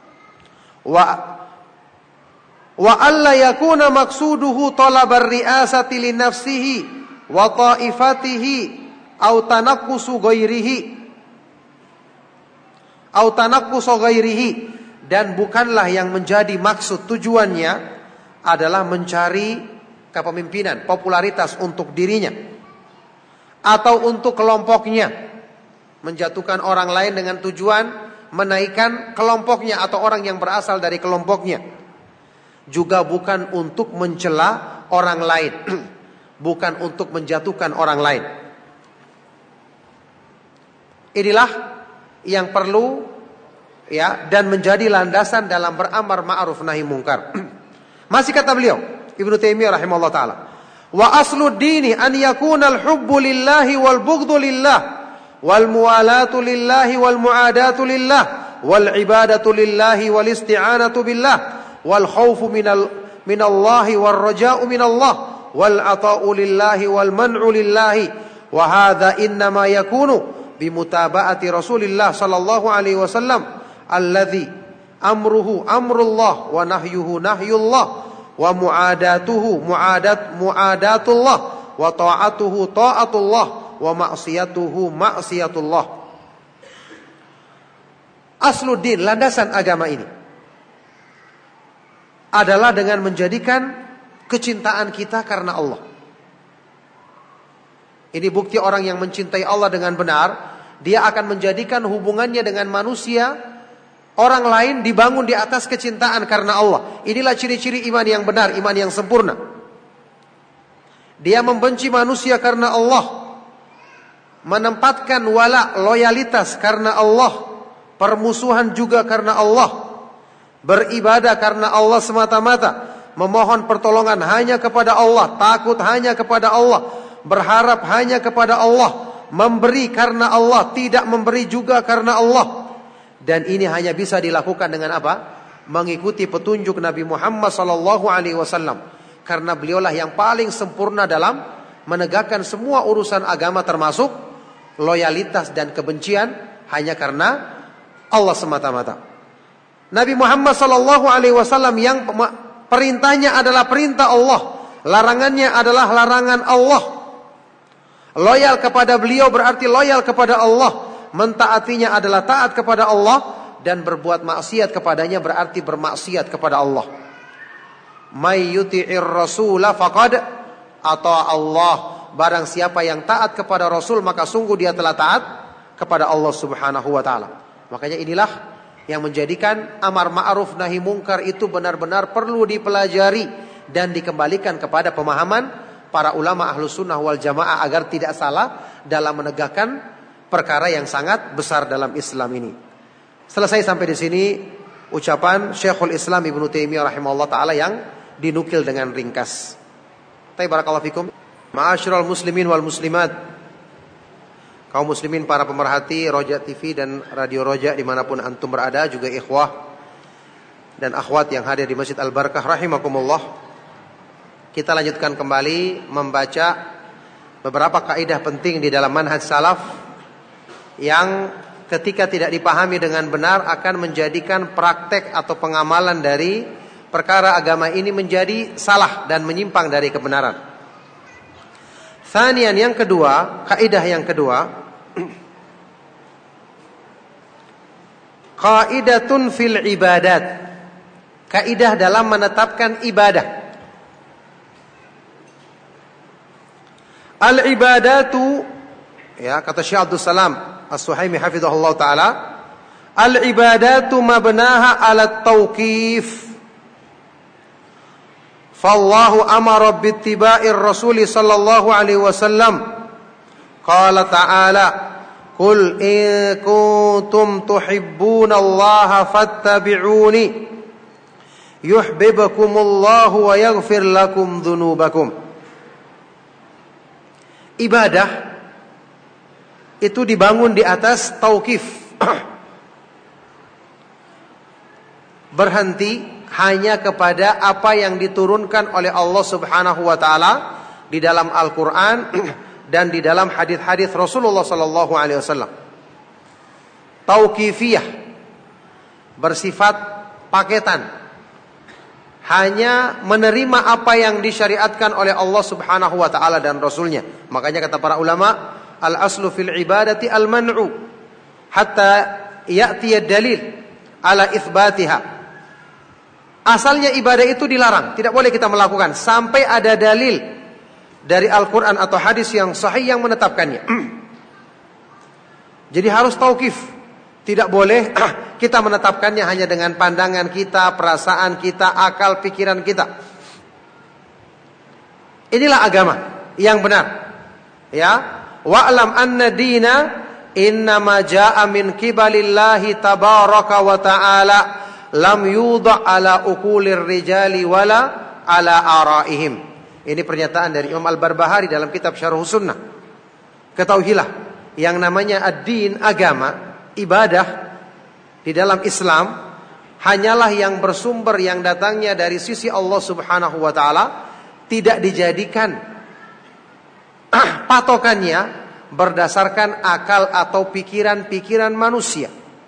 A: Wa alla yakuna maqsuduhu talabar ri'asati li nafsihi wa ta'ifatihi au tanaqqusu ghairihi, dan bukanlah yang menjadi maksud tujuannya adalah mencari kepemimpinan, popularitas untuk dirinya atau untuk kelompoknya, menjatuhkan orang lain dengan tujuan menaikkan kelompoknya atau orang yang berasal dari kelompoknya. Juga bukan untuk mencela orang lain, bukan untuk menjatuhkan orang lain. Inilah yang perlu dan menjadi landasan dalam beramar ma'ruf nahi munkar. Masih kata beliau Ibnu Taimiyah rahimahullah taala, wa aslu dini an yakuna al-hubbu lillahi wal bughdhu lillah wal muwalatu lillahi wal muadatu lillah wal ibadatu lillahi wal isti'anatu billah wal khawfu minallahi wal raja'u minallah wal ata'u lillahi wal man'u lillahi Wa hadza innama yakunu bimutaba'ati Rasulillah sallallahu alaihi wasallam alladzi amruhu amrullah wa nahyuhu nahyullah wa mu'adatullah wa ta'atuhu ta'atullah wa ma'siyatuhu ma'siyatullah. Asluddin, landasan agama ini adalah dengan menjadikan kecintaan kita karena Allah. Ini bukti orang yang mencintai Allah dengan benar, dia akan menjadikan hubungannya dengan manusia, orang lain dibangun di atas kecintaan karena Allah. Inilah ciri-ciri iman yang benar, iman yang sempurna. Dia membenci manusia karena Allah, menempatkan wala, loyalitas karena Allah, permusuhan juga karena Allah, beribadah karena Allah semata-mata, memohon pertolongan hanya kepada Allah, takut hanya kepada Allah, berharap hanya kepada Allah, memberi karena Allah, tidak memberi juga karena Allah. Dan ini hanya bisa dilakukan dengan apa? Mengikuti petunjuk Nabi Muhammad sallallahu alaihi wasallam. Karena beliaulah yang paling sempurna dalam menegakkan semua urusan agama, termasuk loyalitas dan kebencian hanya karena Allah semata-mata. Nabi Muhammad sallallahu alaihi wasallam yang perintahnya adalah perintah Allah, larangannya adalah larangan Allah. Loyal kepada beliau berarti loyal kepada Allah, mentaatinya adalah taat kepada Allah, dan berbuat maksiat kepadanya berarti bermaksiat kepada Allah. May yuti'ir rasula faqad ata Allah. Barang siapa yang taat kepada Rasul, maka sungguh dia telah taat kepada Allah Subhanahu wa taala. Makanya inilah yang menjadikan amar ma'ruf nahi mungkar itu benar-benar perlu dipelajari dan dikembalikan kepada pemahaman para ulama Ahlus Sunnah wal Jamaah agar tidak salah dalam menegakkan perkara yang sangat besar dalam Islam ini. Selesai sampai di sini ucapan Syekhul Islam Ibnu Taimiyah rahimahullah taala yang dinukil dengan ringkas. Barakallahu fikum. Ma'asyiral muslimin wal muslimat, kaum muslimin para pemerhati Roja TV dan Radio Roja dimanapun antum berada, juga ikhwah dan akhwat yang hadir di Masjid Al-Barakah rahimakumullah. Kita lanjutkan kembali membaca beberapa kaidah penting di dalam manhaj salaf yang ketika tidak dipahami dengan benar akan menjadikan praktek atau pengamalan dari perkara agama ini menjadi salah dan menyimpang dari kebenaran. Tsaniyan, yang kedua, kaidah yang kedua, qaidatun fil ibadat, kaidah dalam menetapkan ibadah. Al-ibadatu, ya, kata Syekh Abdul Salam As-Suhaimi hafizahullah taala, al-ibadatu mabnaha 'ala at-tawqif. Fallahu amara bittiba'ir Rasul sallallahu alaihi wasallam. Qala ta'ala, "Qul in kuntum tuhibbunallaha fattabi'uni yuhibbukumullahu wa yaghfir lakum dzunubakum." Ibadah itu dibangun di atas tauqif. Berhenti hanya kepada apa yang diturunkan oleh Allah Subhanahu wa taala di dalam Al-Qur'an dan di dalam hadis-hadis Rasulullah sallallahu alaihi wasallam. Tauqifiyah bersifat paketan, hanya menerima apa yang disyariatkan oleh Allah Subhanahu wa taala dan Rasulnya. Makanya kata para ulama, al-aslu fil ibadati al-man'u hatta ya'tiya dalil ala itsbatiha. Asalnya ibadah itu dilarang, tidak boleh kita melakukan sampai ada dalil dari Al-Qur'an atau hadis yang sahih yang menetapkannya. Jadi harus tauqif. Tidak boleh kita menetapkannya hanya dengan pandangan kita, perasaan kita, akal, pikiran kita. Inilah agama yang benar. Ya, wa'lam anna dina innama jaa'a min qibalillahi tabaraka wa ta'ala lam yudha' ala uqulir rijali wala ala araihim. Ini pernyataan dari Imam Al-Barbahari dalam kitab Syarh Sunnah. Ketahuilah, yang namanya ad-din, agama, ibadah di dalam Islam hanyalah yang bersumber, yang datangnya dari sisi Allah Subhanahu wa taala, tidak dijadikan patokannya berdasarkan akal atau pikiran-pikiran manusia.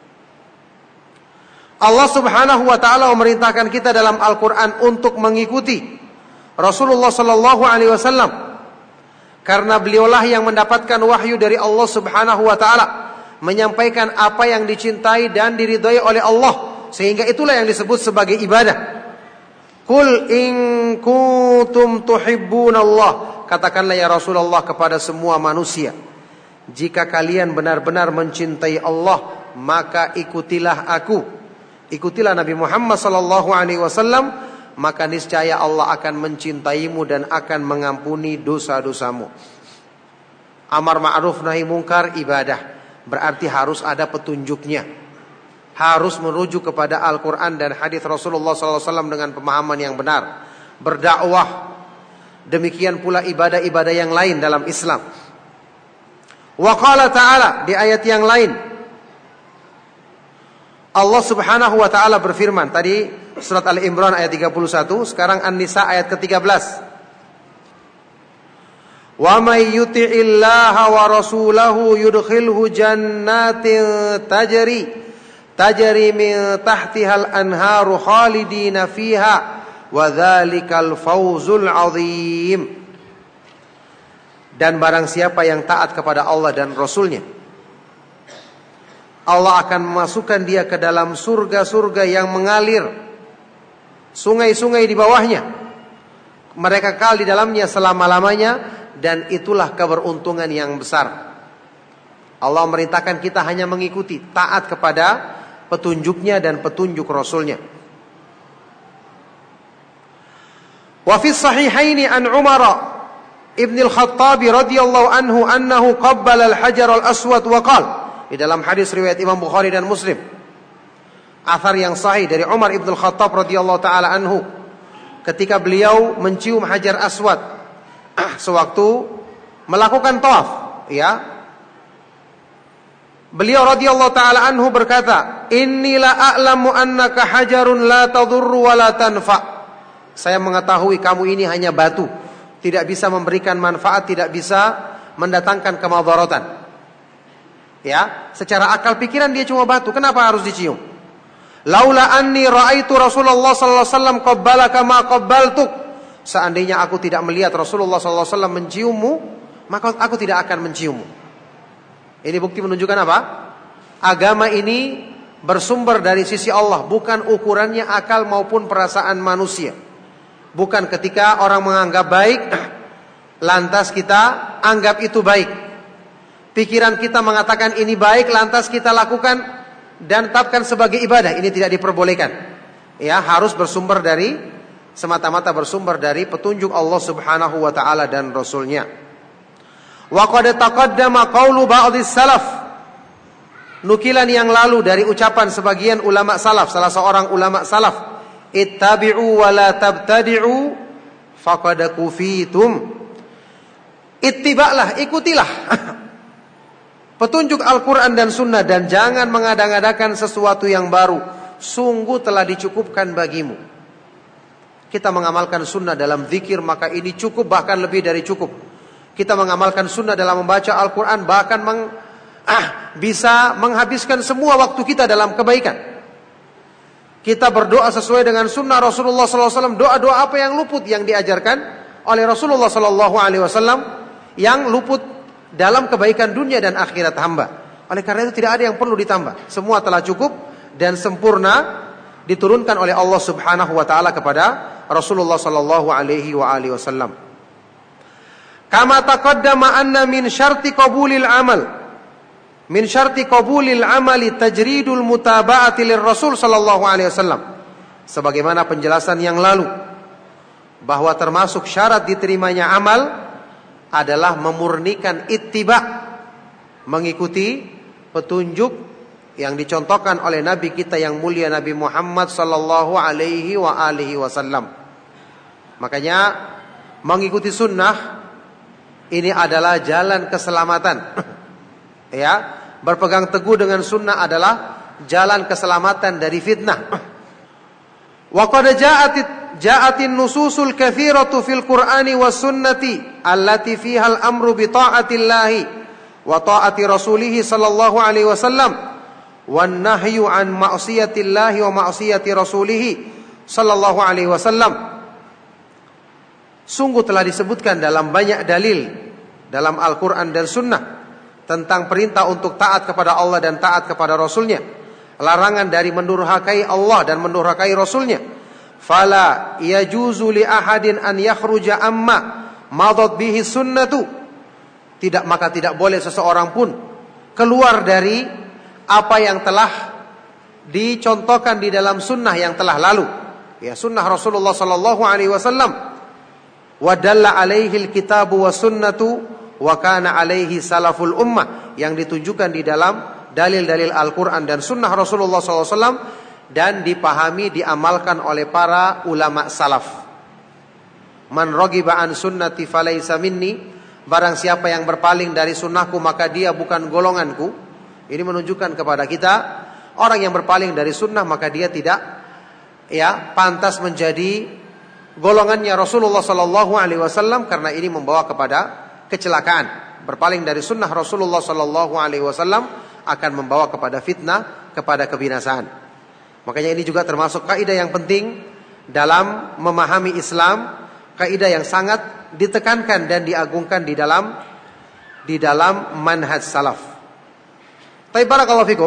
A: Allah Subhanahu wa taala memerintahkan kita dalam Al-Qur'an untuk mengikuti Rasulullah sallallahu alaihi wasallam karena beliaulah yang mendapatkan wahyu dari Allah Subhanahu wa taala, menyampaikan apa yang dicintai dan diridhai oleh Allah, sehingga itulah yang disebut sebagai ibadah. Qul in kuntum tuhibbunallah, katakanlah ya Rasulullah kepada semua manusia, jika kalian benar-benar mencintai Allah, maka ikutilah aku. Ikutilah Nabi Muhammad sallallahu alaihi wasallam, maka niscaya Allah akan mencintaimu dan akan mengampuni dosa-dosamu. Amar ma'ruf nahi mungkar ibadah, berarti harus ada petunjuknya. Harus merujuk kepada Al-Qur'an dan hadis Rasulullah sallallahu alaihi wasallam dengan pemahaman yang benar. Berdakwah, demikian pula ibadah-ibadah yang lain dalam Islam. Wa qala ta'ala, di ayat yang lain Allah Subhanahu wa taala berfirman, tadi surat Al-Imran ayat 31, sekarang An-Nisa ayat ke-13. Wa may yuti'illaha wa rasulahu yudkhilhu jannatin tajri min tahtihal anharu khalidina fiha wa dzalikal fawzul azim. Dan barang siapa yang taat kepada Allah dan Rasulnya, Allah akan memasukkan dia ke dalam surga-surga yang mengalir sungai-sungai di bawahnya. Mereka kekal di dalamnya selama-lamanya, dan itulah keberuntungan yang besar. Allah merintahkan kita hanya mengikuti, taat kepada petunjuknya dan petunjuk Rasulnya. Wa fi sahihaini an Umar ibn al-Khattab radhiyallahu anhu annahu qabbala al-hajar al-aswad wa qala, di dalam hadis riwayat Imam Bukhari dan Muslim, athar yang sahih dari Umar ibn al-Khattab radhiyallahu taala anhu, ketika beliau mencium Hajar Aswad sewaktu melakukan tawaf, ya. Beliau radhiyallahu taala anhu berkata, "Inni la a'lamu annaka hajarun la tadurru wa la tanfa." Saya mengetahui kamu ini hanya batu, tidak bisa memberikan manfaat, tidak bisa mendatangkan kemadaratan. Ya, secara akal pikiran dia cuma batu, kenapa harus dicium? Laula anni raaitu Rasulullah sallallahu alaihi wasallam qabbalaka ma qabbaltuk. Seandainya aku tidak melihat Rasulullah sallallahu alaihi wasallam menciummu, maka aku tidak akan menciummu. Ini bukti menunjukkan apa? Agama ini bersumber dari sisi Allah, bukan ukurannya akal maupun perasaan manusia. Bukan ketika orang menganggap baik, lantas kita anggap itu baik. Pikiran kita mengatakan ini baik, lantas kita lakukan dan tetapkan sebagai ibadah. Ini tidak diperbolehkan. Ya, harus bersumber dari, semata-mata bersumber dari petunjuk Allah Subhanahu wa taala dan Rasulnya. Wa qad taqaddama qaulu ba'dis salaf. Nukilan yang lalu dari ucapan sebagian ulama salaf, salah seorang ulama salaf, ittabi'u wa la tabtadi'u faqad kufitum. Ittiba'lah, ikutilah petunjuk Al-Quran dan Sunnah, dan jangan mengada-ngadakan sesuatu yang baru. Sungguh telah dicukupkan bagimu. Kita mengamalkan Sunnah dalam zikir, maka ini cukup, bahkan lebih dari cukup. Kita mengamalkan Sunnah dalam membaca Al-Quran, bahkan bisa menghabiskan semua waktu kita dalam kebaikan. Kita berdoa sesuai dengan Sunnah Rasulullah SAW. Doa-doa apa yang luput yang diajarkan oleh Rasulullah SAW, yang luput dalam kebaikan dunia dan akhirat hamba. Oleh karena itu tidak ada yang perlu ditambah. Semua telah cukup dan sempurna diturunkan oleh Allah Subhanahu wa taala kepada Rasulullah sallallahu alaihi wasallam. Kama taqaddama anna min syarti qabulil amal, min syarti qabulil amali tajridul mutaba'ati lirrasul sallallahu alaihi wasallam. Sebagaimana penjelasan yang lalu, bahwa termasuk syarat diterimanya amal adalah memurnikan ittiba, mengikuti petunjuk yang dicontohkan oleh Nabi kita yang mulia Nabi Muhammad sallallahu alaihi wasallam. Makanya mengikuti sunnah ini adalah jalan keselamatan. Ya, berpegang teguh dengan sunnah adalah jalan keselamatan dari fitnah. Wa qad ja'atin nususul katsiratu fil Qur'ani was sunnati allati fiha al-amru bi ta'atillahi wa ta'ati rasulih sallallahu alaihi wasallam wan nahyu an ma'siyatillahi wa ma'siyati rasulih sallallahu alaihi wasallam. Sungguh telah disebutkan dalam banyak dalil dalam Al-Quran dan Sunnah tentang perintah untuk taat kepada Allah dan taat kepada Rasulnya, larangan dari mendurhakai Allah dan mendurhakai Rasulnya. Fala yajuzu li ahadin an yakhruja amma madat bihi sunnatu. Maka tidak boleh seseorang pun keluar dari apa yang telah dicontohkan di dalam sunnah yang telah lalu, ya, sunnah Rasulullah sallallahu alaihi wasallam. Wa dalla alaihi alkitabu was sunnatu wa kana alaihi salaful ummah, yang ditunjukkan di dalam dalil-dalil Al-Quran dan sunnah Rasulullah SAW dan dipahami, diamalkan oleh para ulama salaf. Man raghiba an sunnati falaysa minni, barang siapa yang berpaling dari sunnahku maka dia bukan golonganku. Ini menunjukkan kepada kita, orang yang berpaling dari sunnah maka dia tidak, ya, pantas menjadi golongannya Rasulullah sallallahu alaihi wasallam, karena ini membawa kepada kecelakaan. Berpaling dari sunnah Rasulullah sallallahu alaihi wasallam akan membawa kepada fitnah, kepada kebinasaan. Makanya ini juga termasuk kaidah yang penting dalam memahami Islam, kaidah yang sangat ditekankan dan diagungkan di dalam manhaj salaf. Baik, barakallahu fikum.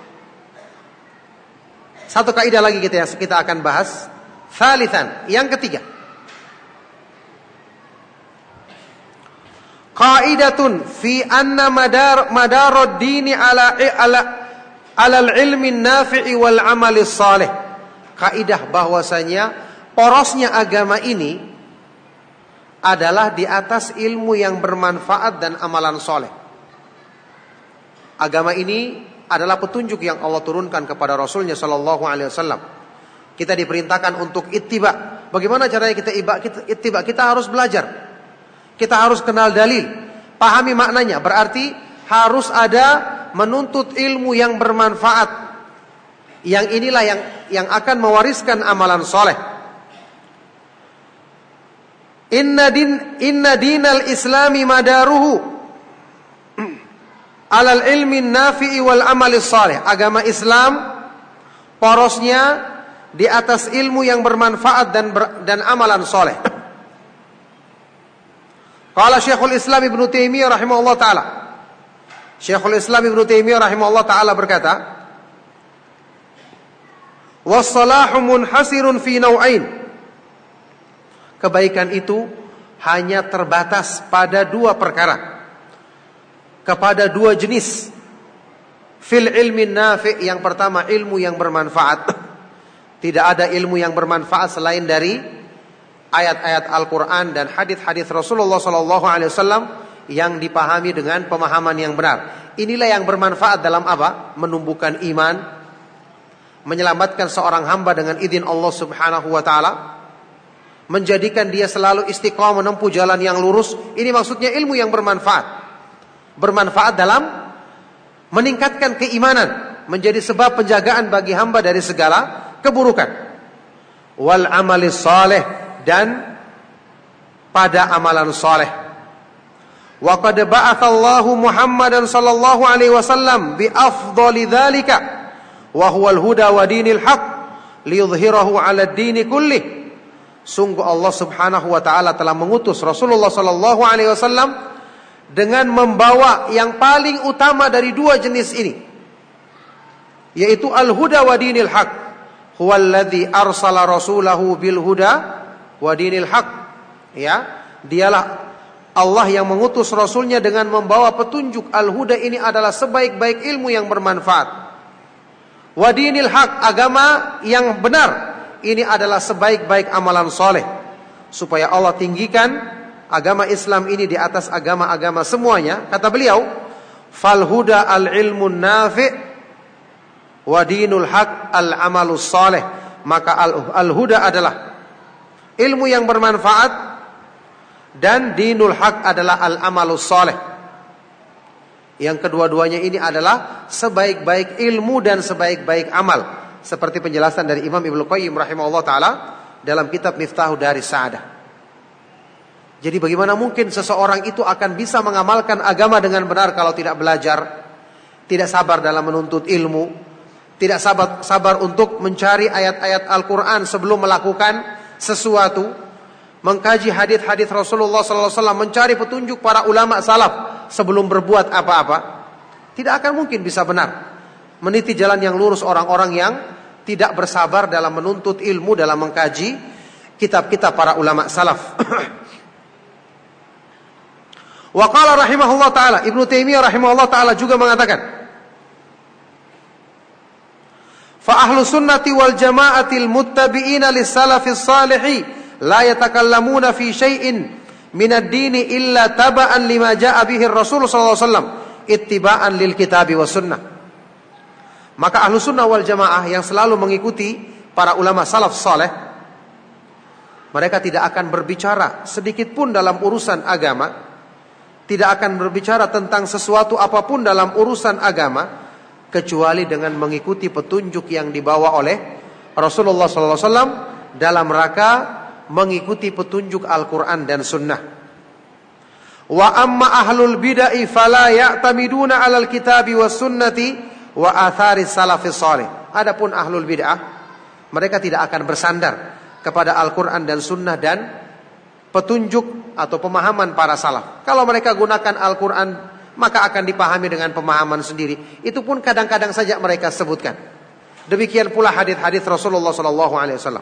A: Satu kaidah lagi kita akan bahas. Thalithan, yang ketiga. Qaidatun fi anna madarud dini ala al-ilmi nafi'i wal amali salih. Kaidah bahwasanya porosnya agama ini adalah di atas ilmu yang bermanfaat dan amalan soleh. Agama ini adalah petunjuk yang Allah turunkan kepada Rasulnya sallallahu alaihi wasallam. Kita diperintahkan untuk ittiba. Bagaimana caranya kita ittiba? Kita harus belajar. Kita harus kenal dalil, pahami maknanya. Berarti harus ada menuntut ilmu yang bermanfaat. Yang inilah yang akan mewariskan amalan soleh. Inna dinal islami madaruhu alal ilmi nafi'i wal amali salih. Agama Islam porosnya di atas ilmu yang bermanfaat dan amalan soleh. Qala Syekhul Islam Ibnu Taimiyah rahimahullah taala. Syekhul Islam Ibnu Taimiyah rahimahullah taala berkata, "Was-salahu munhasirun fi naw'ain." Kebaikan itu hanya terbatas pada dua perkara, kepada dua jenis. Fil ilmi nafi', yang pertama ilmu yang bermanfaat. Tidak ada ilmu yang bermanfaat selain dari ayat-ayat Al-Quran dan hadis-hadis Rasulullah SAW yang dipahami dengan pemahaman yang benar. Inilah yang bermanfaat dalam apa? Menumbuhkan iman, menyelamatkan seorang hamba dengan izin Allah Subhanahu wa taala, menjadikan dia selalu istiqomah menempuh jalan yang lurus. Ini maksudnya ilmu yang bermanfaat. Bermanfaat dalam meningkatkan keimanan, menjadi sebab penjagaan bagi hamba dari segala keburukan. Wal amali saleh, dan pada amalan saleh. Wa qad ba'atsallahu Muhammadan sallallahu alaihi wasallam bi afdali dzalika wa huwal huda wa dinil haq liyudhhirahu 'ala ad-dini kullih. Sungguh Allah Subhanahu wa taala telah mengutus Rasulullah sallallahu alaihi wasallam dengan membawa yang paling utama dari dua jenis ini, yaitu al-huda wa dinil haq. Huwallazi arsala rasulahu bil huda wa dinil haq. Ya, dialah Allah yang mengutus Rasulnya dengan membawa petunjuk. Al-huda ini adalah sebaik-baik ilmu yang bermanfaat. Wa dinil haq, agama yang benar. Ini adalah sebaik-baik amalan soleh. Supaya Allah tinggikan agama Islam ini di atas agama-agama semuanya. Kata beliau, fal huda al-ilmun nafi' wa dinul haq al-amalus salih. Maka al-huda adalah ilmu yang bermanfaat dan dinul haq adalah al-amalus salih. Yang kedua-duanya ini adalah sebaik-baik ilmu dan sebaik-baik amal, seperti penjelasan dari Imam Ibnu Qayyim rahimahullah taala dalam kitab Miftahu Daris Sa'adah. Jadi bagaimana mungkin seseorang itu akan bisa mengamalkan agama dengan benar kalau tidak belajar, tidak sabar dalam menuntut ilmu, tidak sabar untuk mencari ayat-ayat Al-Quran sebelum melakukan sesuatu, mengkaji hadis-hadis Rasulullah SAW, mencari petunjuk para ulama salaf sebelum berbuat apa-apa. Tidak akan mungkin bisa benar meniti jalan yang lurus orang-orang yang tidak bersabar dalam menuntut ilmu, dalam mengkaji kitab-kitab para ulama salaf. Wa qala rahimahullah ta'ala, Ibnu Taimiyah rahimahullah ta'ala juga mengatakan, fa ahlu sunnati wal jama'atil muttabi'ina lis salafis salihi la yatakallamuna fi syai'in minad dini illa taba'an lima ja'a bihi Rasul sallallahu alaihi wasallam ittiba'an lil kitabi was sunnah. Maka ahlu sunnah wal jamaah yang selalu mengikuti para ulama salaf saleh, mereka tidak akan berbicara sedikit pun dalam urusan agama, tidak akan berbicara tentang sesuatu apapun dalam urusan agama kecuali dengan mengikuti petunjuk yang dibawa oleh Rasulullah SAW dalam rangka mengikuti petunjuk Al-Quran dan Sunnah. Wa amma ahlul bid'ah fala ya'tamiduna 'alal kitabi was sunnati wa athari salafis salih. Adapun ahlul bid'ah, mereka tidak akan bersandar kepada Al-Quran dan Sunnah dan petunjuk atau pemahaman para salaf. Kalau mereka gunakan Al-Quran, maka akan dipahami dengan pemahaman sendiri. Itu pun kadang-kadang saja mereka sebutkan. Demikian pula hadis-hadis Rasulullah SAW.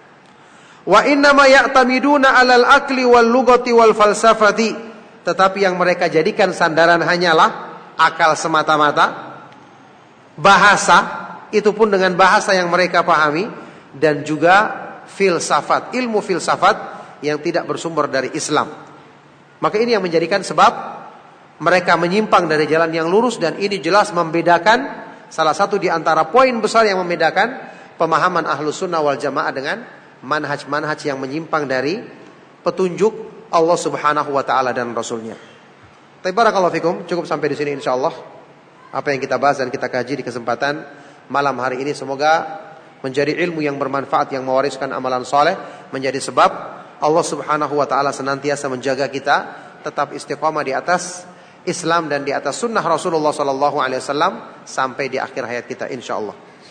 A: Wa innama ya'tamiduna 'alal akli wal lughati wal falsafati. Tetapi yang mereka jadikan sandaran hanyalah akal semata-mata, bahasa, itu pun dengan bahasa yang mereka pahami, dan juga filsafat, ilmu filsafat yang tidak bersumber dari Islam. Maka ini yang menjadikan sebab mereka menyimpang dari jalan yang lurus, dan ini jelas membedakan, salah satu di antara poin besar yang membedakan pemahaman Ahlus Sunnah wal Jamaah dengan manhaj-manhaj yang menyimpang dari petunjuk Allah Subhanahu wa taala dan Rasulnya. Barakallahu fikum, cukup sampai di sini insyaallah. Apa yang kita bahas dan kita kaji di kesempatan malam hari ini semoga menjadi ilmu yang bermanfaat, yang mewariskan amalan soleh, menjadi sebab Allah Subhanahu wa taala senantiasa menjaga kita tetap istiqamah di atas Islam dan di atas sunnah Rasulullah sallallahu alaihi wasallam sampai di akhir hayat kita insyaallah.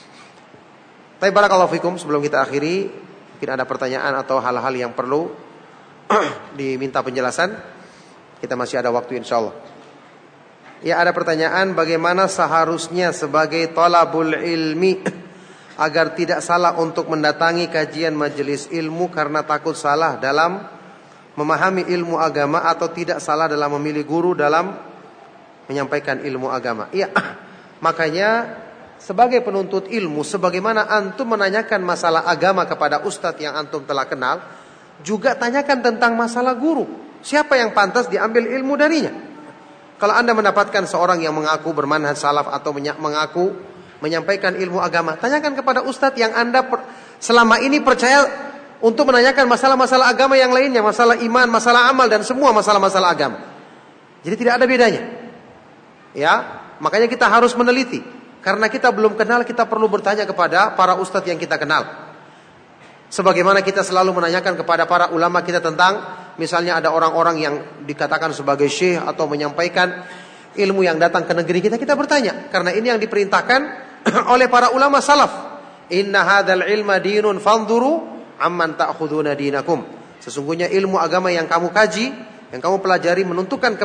A: Barakallahu fikum, sebelum kita akhiri, mungkin ada pertanyaan atau hal-hal yang perlu diminta penjelasan. Kita masih ada waktu insyaallah. Ya, ada pertanyaan, bagaimana seharusnya sebagai thalabul ilmi agar tidak salah untuk mendatangi kajian majelis ilmu karena takut salah dalam memahami ilmu agama atau tidak salah dalam memilih guru dalam menyampaikan ilmu agama. Iya, makanya sebagai penuntut ilmu, sebagaimana antum menanyakan masalah agama kepada ustadz yang antum telah kenal, juga tanyakan tentang masalah guru. Siapa yang pantas diambil ilmu darinya? Kalau anda mendapatkan seorang yang mengaku bermanhaj salaf atau mengaku menyampaikan ilmu agama, tanyakan kepada ustadz yang anda selama ini percaya untuk menanyakan masalah-masalah agama yang lainnya, masalah iman, masalah amal, dan semua masalah-masalah agama. Jadi tidak ada bedanya. Ya, makanya kita harus meneliti. Karena kita belum kenal, kita perlu bertanya kepada para ustadz yang kita kenal. Sebagaimana kita selalu menanyakan kepada para ulama kita tentang, misalnya ada orang-orang yang dikatakan sebagai syekh atau menyampaikan ilmu yang datang ke negeri kita, kita bertanya. Karena ini yang diperintahkan oleh para ulama salaf. Inna hadzal ilma dinun fanzuru amman ta'khuduna dinakum. Sesungguhnya ilmu agama yang kamu kaji, yang kamu pelajari menentukan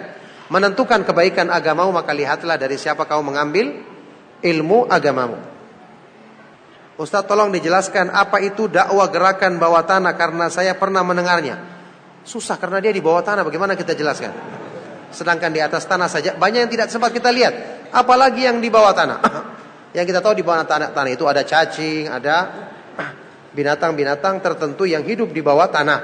A: kebaikan agamamu, maka lihatlah dari siapa kamu mengambil ilmu agamamu. Ustaz, tolong dijelaskan apa itu dakwah gerakan bawah tanah, karena saya pernah mendengarnya. Susah karena dia di bawah tanah, bagaimana kita jelaskan? Sedangkan di atas tanah saja banyak yang tidak sempat kita lihat, apalagi yang di bawah tanah. Yang kita tahu di bawah tanah itu ada cacing, ada binatang-binatang tertentu yang hidup di bawah tanah.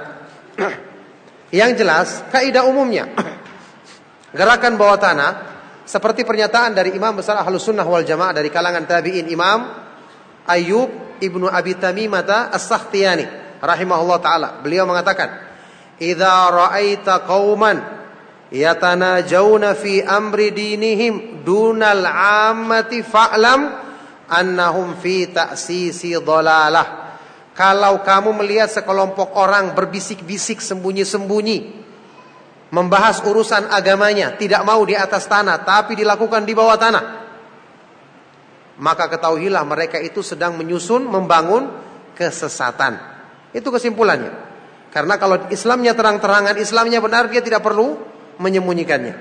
A: Yang jelas, kaidah umumnya gerakan bawah tanah seperti pernyataan dari Imam besar Ahlus Sunnah wal Jamaah dari kalangan tabi'in, Imam Ayyub ibnu Abi Tamimah As-Sakhtiyani rahimahullah ta'ala. Beliau mengatakan, idza ra'aita qauman yatanajawna fi amri dinihim dunal 'ammati fa'lam annahum fi ta'sisi dhalalah. Kalau kamu melihat sekelompok orang berbisik-bisik sembunyi-sembunyi membahas urusan agamanya, tidak mau di atas tanah tapi dilakukan di bawah tanah, maka ketahuilah mereka itu sedang menyusun, membangun kesesatan. Itu kesimpulannya. Karena kalau Islamnya terang-terangan, Islamnya benar, dia tidak perlu menyembunyikannya.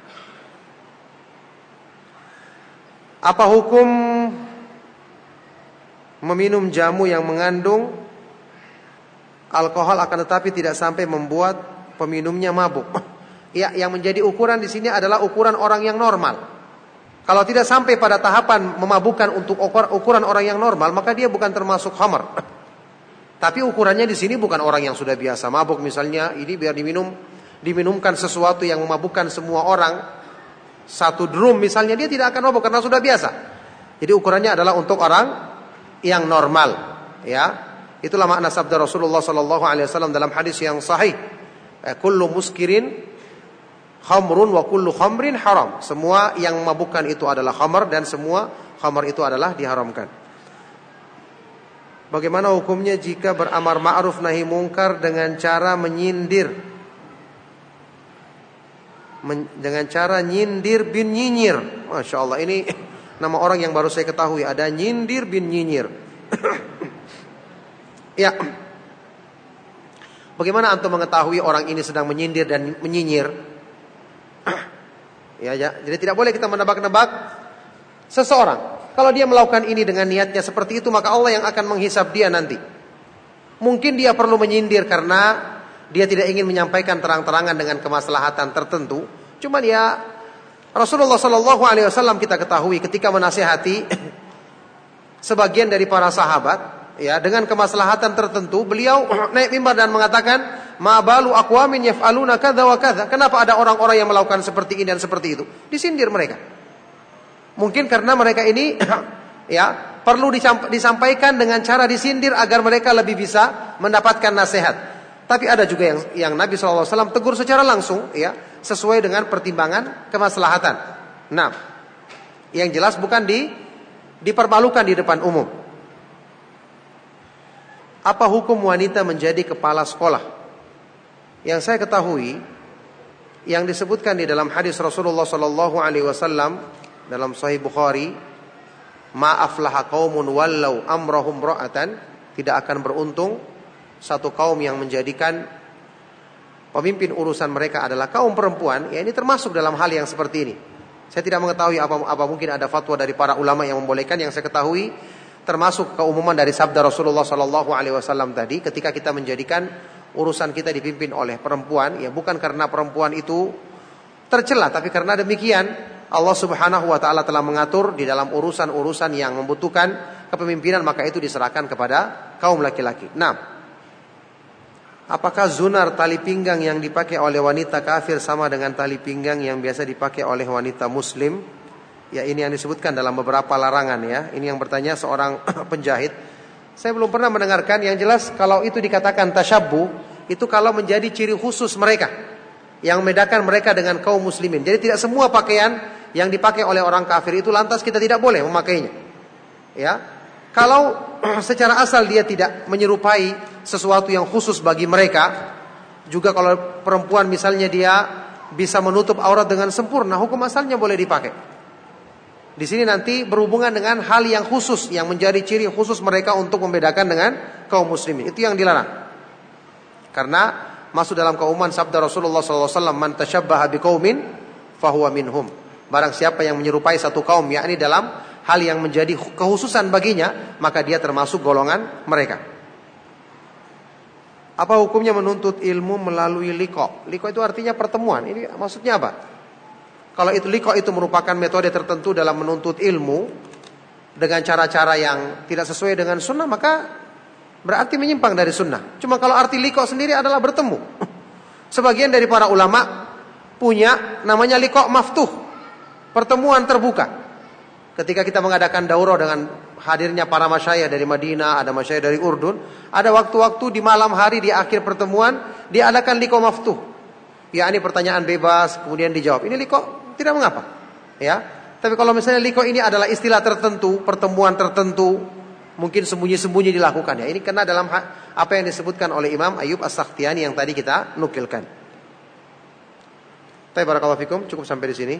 A: Apa hukum meminum jamu yang mengandung alkohol akan tetapi tidak sampai membuat peminumnya mabuk? Ya, yang menjadi ukuran di sini adalah ukuran orang yang normal. Kalau tidak sampai pada tahapan memabukkan untuk ukuran orang yang normal, maka dia bukan termasuk khamr. Tapi ukurannya di sini bukan orang yang sudah biasa mabuk, misalnya ini biar diminumkan sesuatu yang memabukkan semua orang, satu drum misalnya, dia tidak akan mabuk karena sudah biasa. Jadi ukurannya adalah untuk orang yang normal, ya. Itulah makna sabda Rasulullah sallallahu alaihi wasallam dalam hadis yang sahih, kullu muskirin khamrun wa kullu khamrin haram. Semua yang memabukkan itu adalah khamr dan semua khamr itu adalah diharamkan. Bagaimana hukumnya jika beramar ma'ruf nahi mungkar dengan cara menyindir? Dengan cara nyindir bin nyinyir. Masya Allah, ini nama orang yang baru saya ketahui, ada nyindir bin nyinyir. Ya. Bagaimana antum mengetahui orang ini sedang menyindir dan menyinyir? Ya, jadi tidak boleh kita menebak-nebak seseorang. Kalau dia melakukan ini dengan niatnya seperti itu, maka Allah yang akan menghisab dia nanti. Mungkin dia perlu menyindir karena dia tidak ingin menyampaikan terang-terangan dengan kemaslahatan tertentu. Cuman ya, Rasulullah sallallahu alaihi wasallam kita ketahui ketika menasihati sebagian dari para sahabat, ya, dengan kemaslahatan tertentu, beliau naik mimbar dan mengatakan, "Ma balu aqwamin yaf'aluna kadza wa kadza." Kenapa ada orang-orang yang melakukan seperti ini dan seperti itu? Disindir mereka. Mungkin karena mereka ini ya, perlu disampaikan dengan cara disindir agar mereka lebih bisa mendapatkan nasihat. Tapi ada juga yang Nabi SAW tegur secara langsung, ya, sesuai dengan pertimbangan kemaslahatan. Nah, yang jelas bukan dipermalukan di depan umum. Apa hukum wanita menjadi kepala sekolah? Yang saya ketahui, yang disebutkan di dalam hadis Rasulullah SAW dalam Sahih Bukhari, ma aflaha qaumun wallau amrahum ra'atan, tidak akan beruntung satu kaum yang menjadikan pemimpin urusan mereka adalah kaum perempuan. Ya, ini termasuk dalam hal yang seperti ini. Saya tidak mengetahui apa mungkin ada fatwa dari para ulama yang membolehkan. Yang saya ketahui termasuk keumuman dari sabda Rasulullah SAW tadi, ketika kita menjadikan urusan kita dipimpin oleh perempuan, ya bukan karena perempuan itu tercela, tapi karena demikian Allah Subhanahu wa taala telah mengatur di dalam urusan-urusan yang membutuhkan kepemimpinan, maka itu diserahkan kepada kaum laki-laki. Nah, apakah zunar tali pinggang yang dipakai oleh wanita kafir sama dengan tali pinggang yang biasa dipakai oleh wanita muslim? Ya, ini yang disebutkan dalam beberapa larangan, ya. Ini yang bertanya seorang penjahit. Saya belum pernah mendengarkan. Yang jelas kalau itu dikatakan tasyabbuh, itu kalau menjadi ciri khusus mereka yang membedakan mereka dengan kaum muslimin. Jadi tidak semua pakaian yang dipakai oleh orang kafir itu lantas kita tidak boleh memakainya. Ya. Kalau secara asal dia tidak menyerupai sesuatu yang khusus bagi mereka, juga kalau perempuan misalnya dia bisa menutup aurat dengan sempurna, hukum asalnya boleh dipakai. Di sini nanti berhubungan dengan hal yang khusus yang menjadi ciri khusus mereka untuk membedakan dengan kaum muslimin. Itu yang dilarang. Karena masuk dalam keumuman sabda Rasulullah SAW, man tasyabbaha biqaumin fahuwa minhum. Barang siapa yang menyerupai satu kaum, yakni dalam hal yang menjadi kekhususan baginya, maka dia termasuk golongan mereka. Apa hukumnya menuntut ilmu melalui liqa? Liqa itu artinya pertemuan. Ini maksudnya apa? Kalau itu liqa itu merupakan metode tertentu dalam menuntut ilmu dengan cara-cara yang tidak sesuai dengan sunnah, maka berarti menyimpang dari sunnah. Cuma kalau arti liqa sendiri adalah bertemu. Sebagian dari para ulama punya namanya liqa maftuh, pertemuan terbuka. Ketika kita mengadakan daurah dengan hadirnya para masyayikh dari Madinah, ada masyayikh dari Urdun, ada waktu-waktu di malam hari di akhir pertemuan diadakan liqa maftuh. Ya, ini pertanyaan bebas kemudian dijawab. Ini liqa tidak mengapa. Ya. Tapi kalau misalnya liqa ini adalah istilah tertentu, pertemuan tertentu, mungkin sembunyi-sembunyi dilakukan ya. Ini kena dalam apa yang disebutkan oleh Imam Ayyub As-Sakhtiyani yang tadi kita nukilkan. Baik, barakallahu fikum, cukup sampai di sini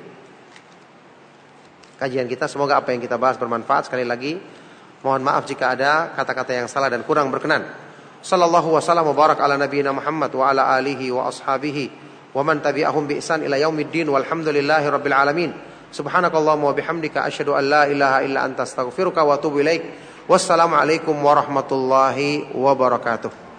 A: kajian kita. Semoga apa yang kita bahas bermanfaat. Sekali lagi mohon maaf jika ada kata-kata yang salah dan kurang berkenan. Sallallahu wasallam wa barak ala nabiyina Muhammad wa ala alihi wa ashabihi wa man tabi'ahum bi ihsan ila yaumiddin walhamdulillahi rabbil alamin. Subhanakallahumma wa bihamdika asyhadu an la ilaha illa anta astaghfiruka wa atubu ilaik. Wassalamu alaikum warahmatullahi wabarakatuh.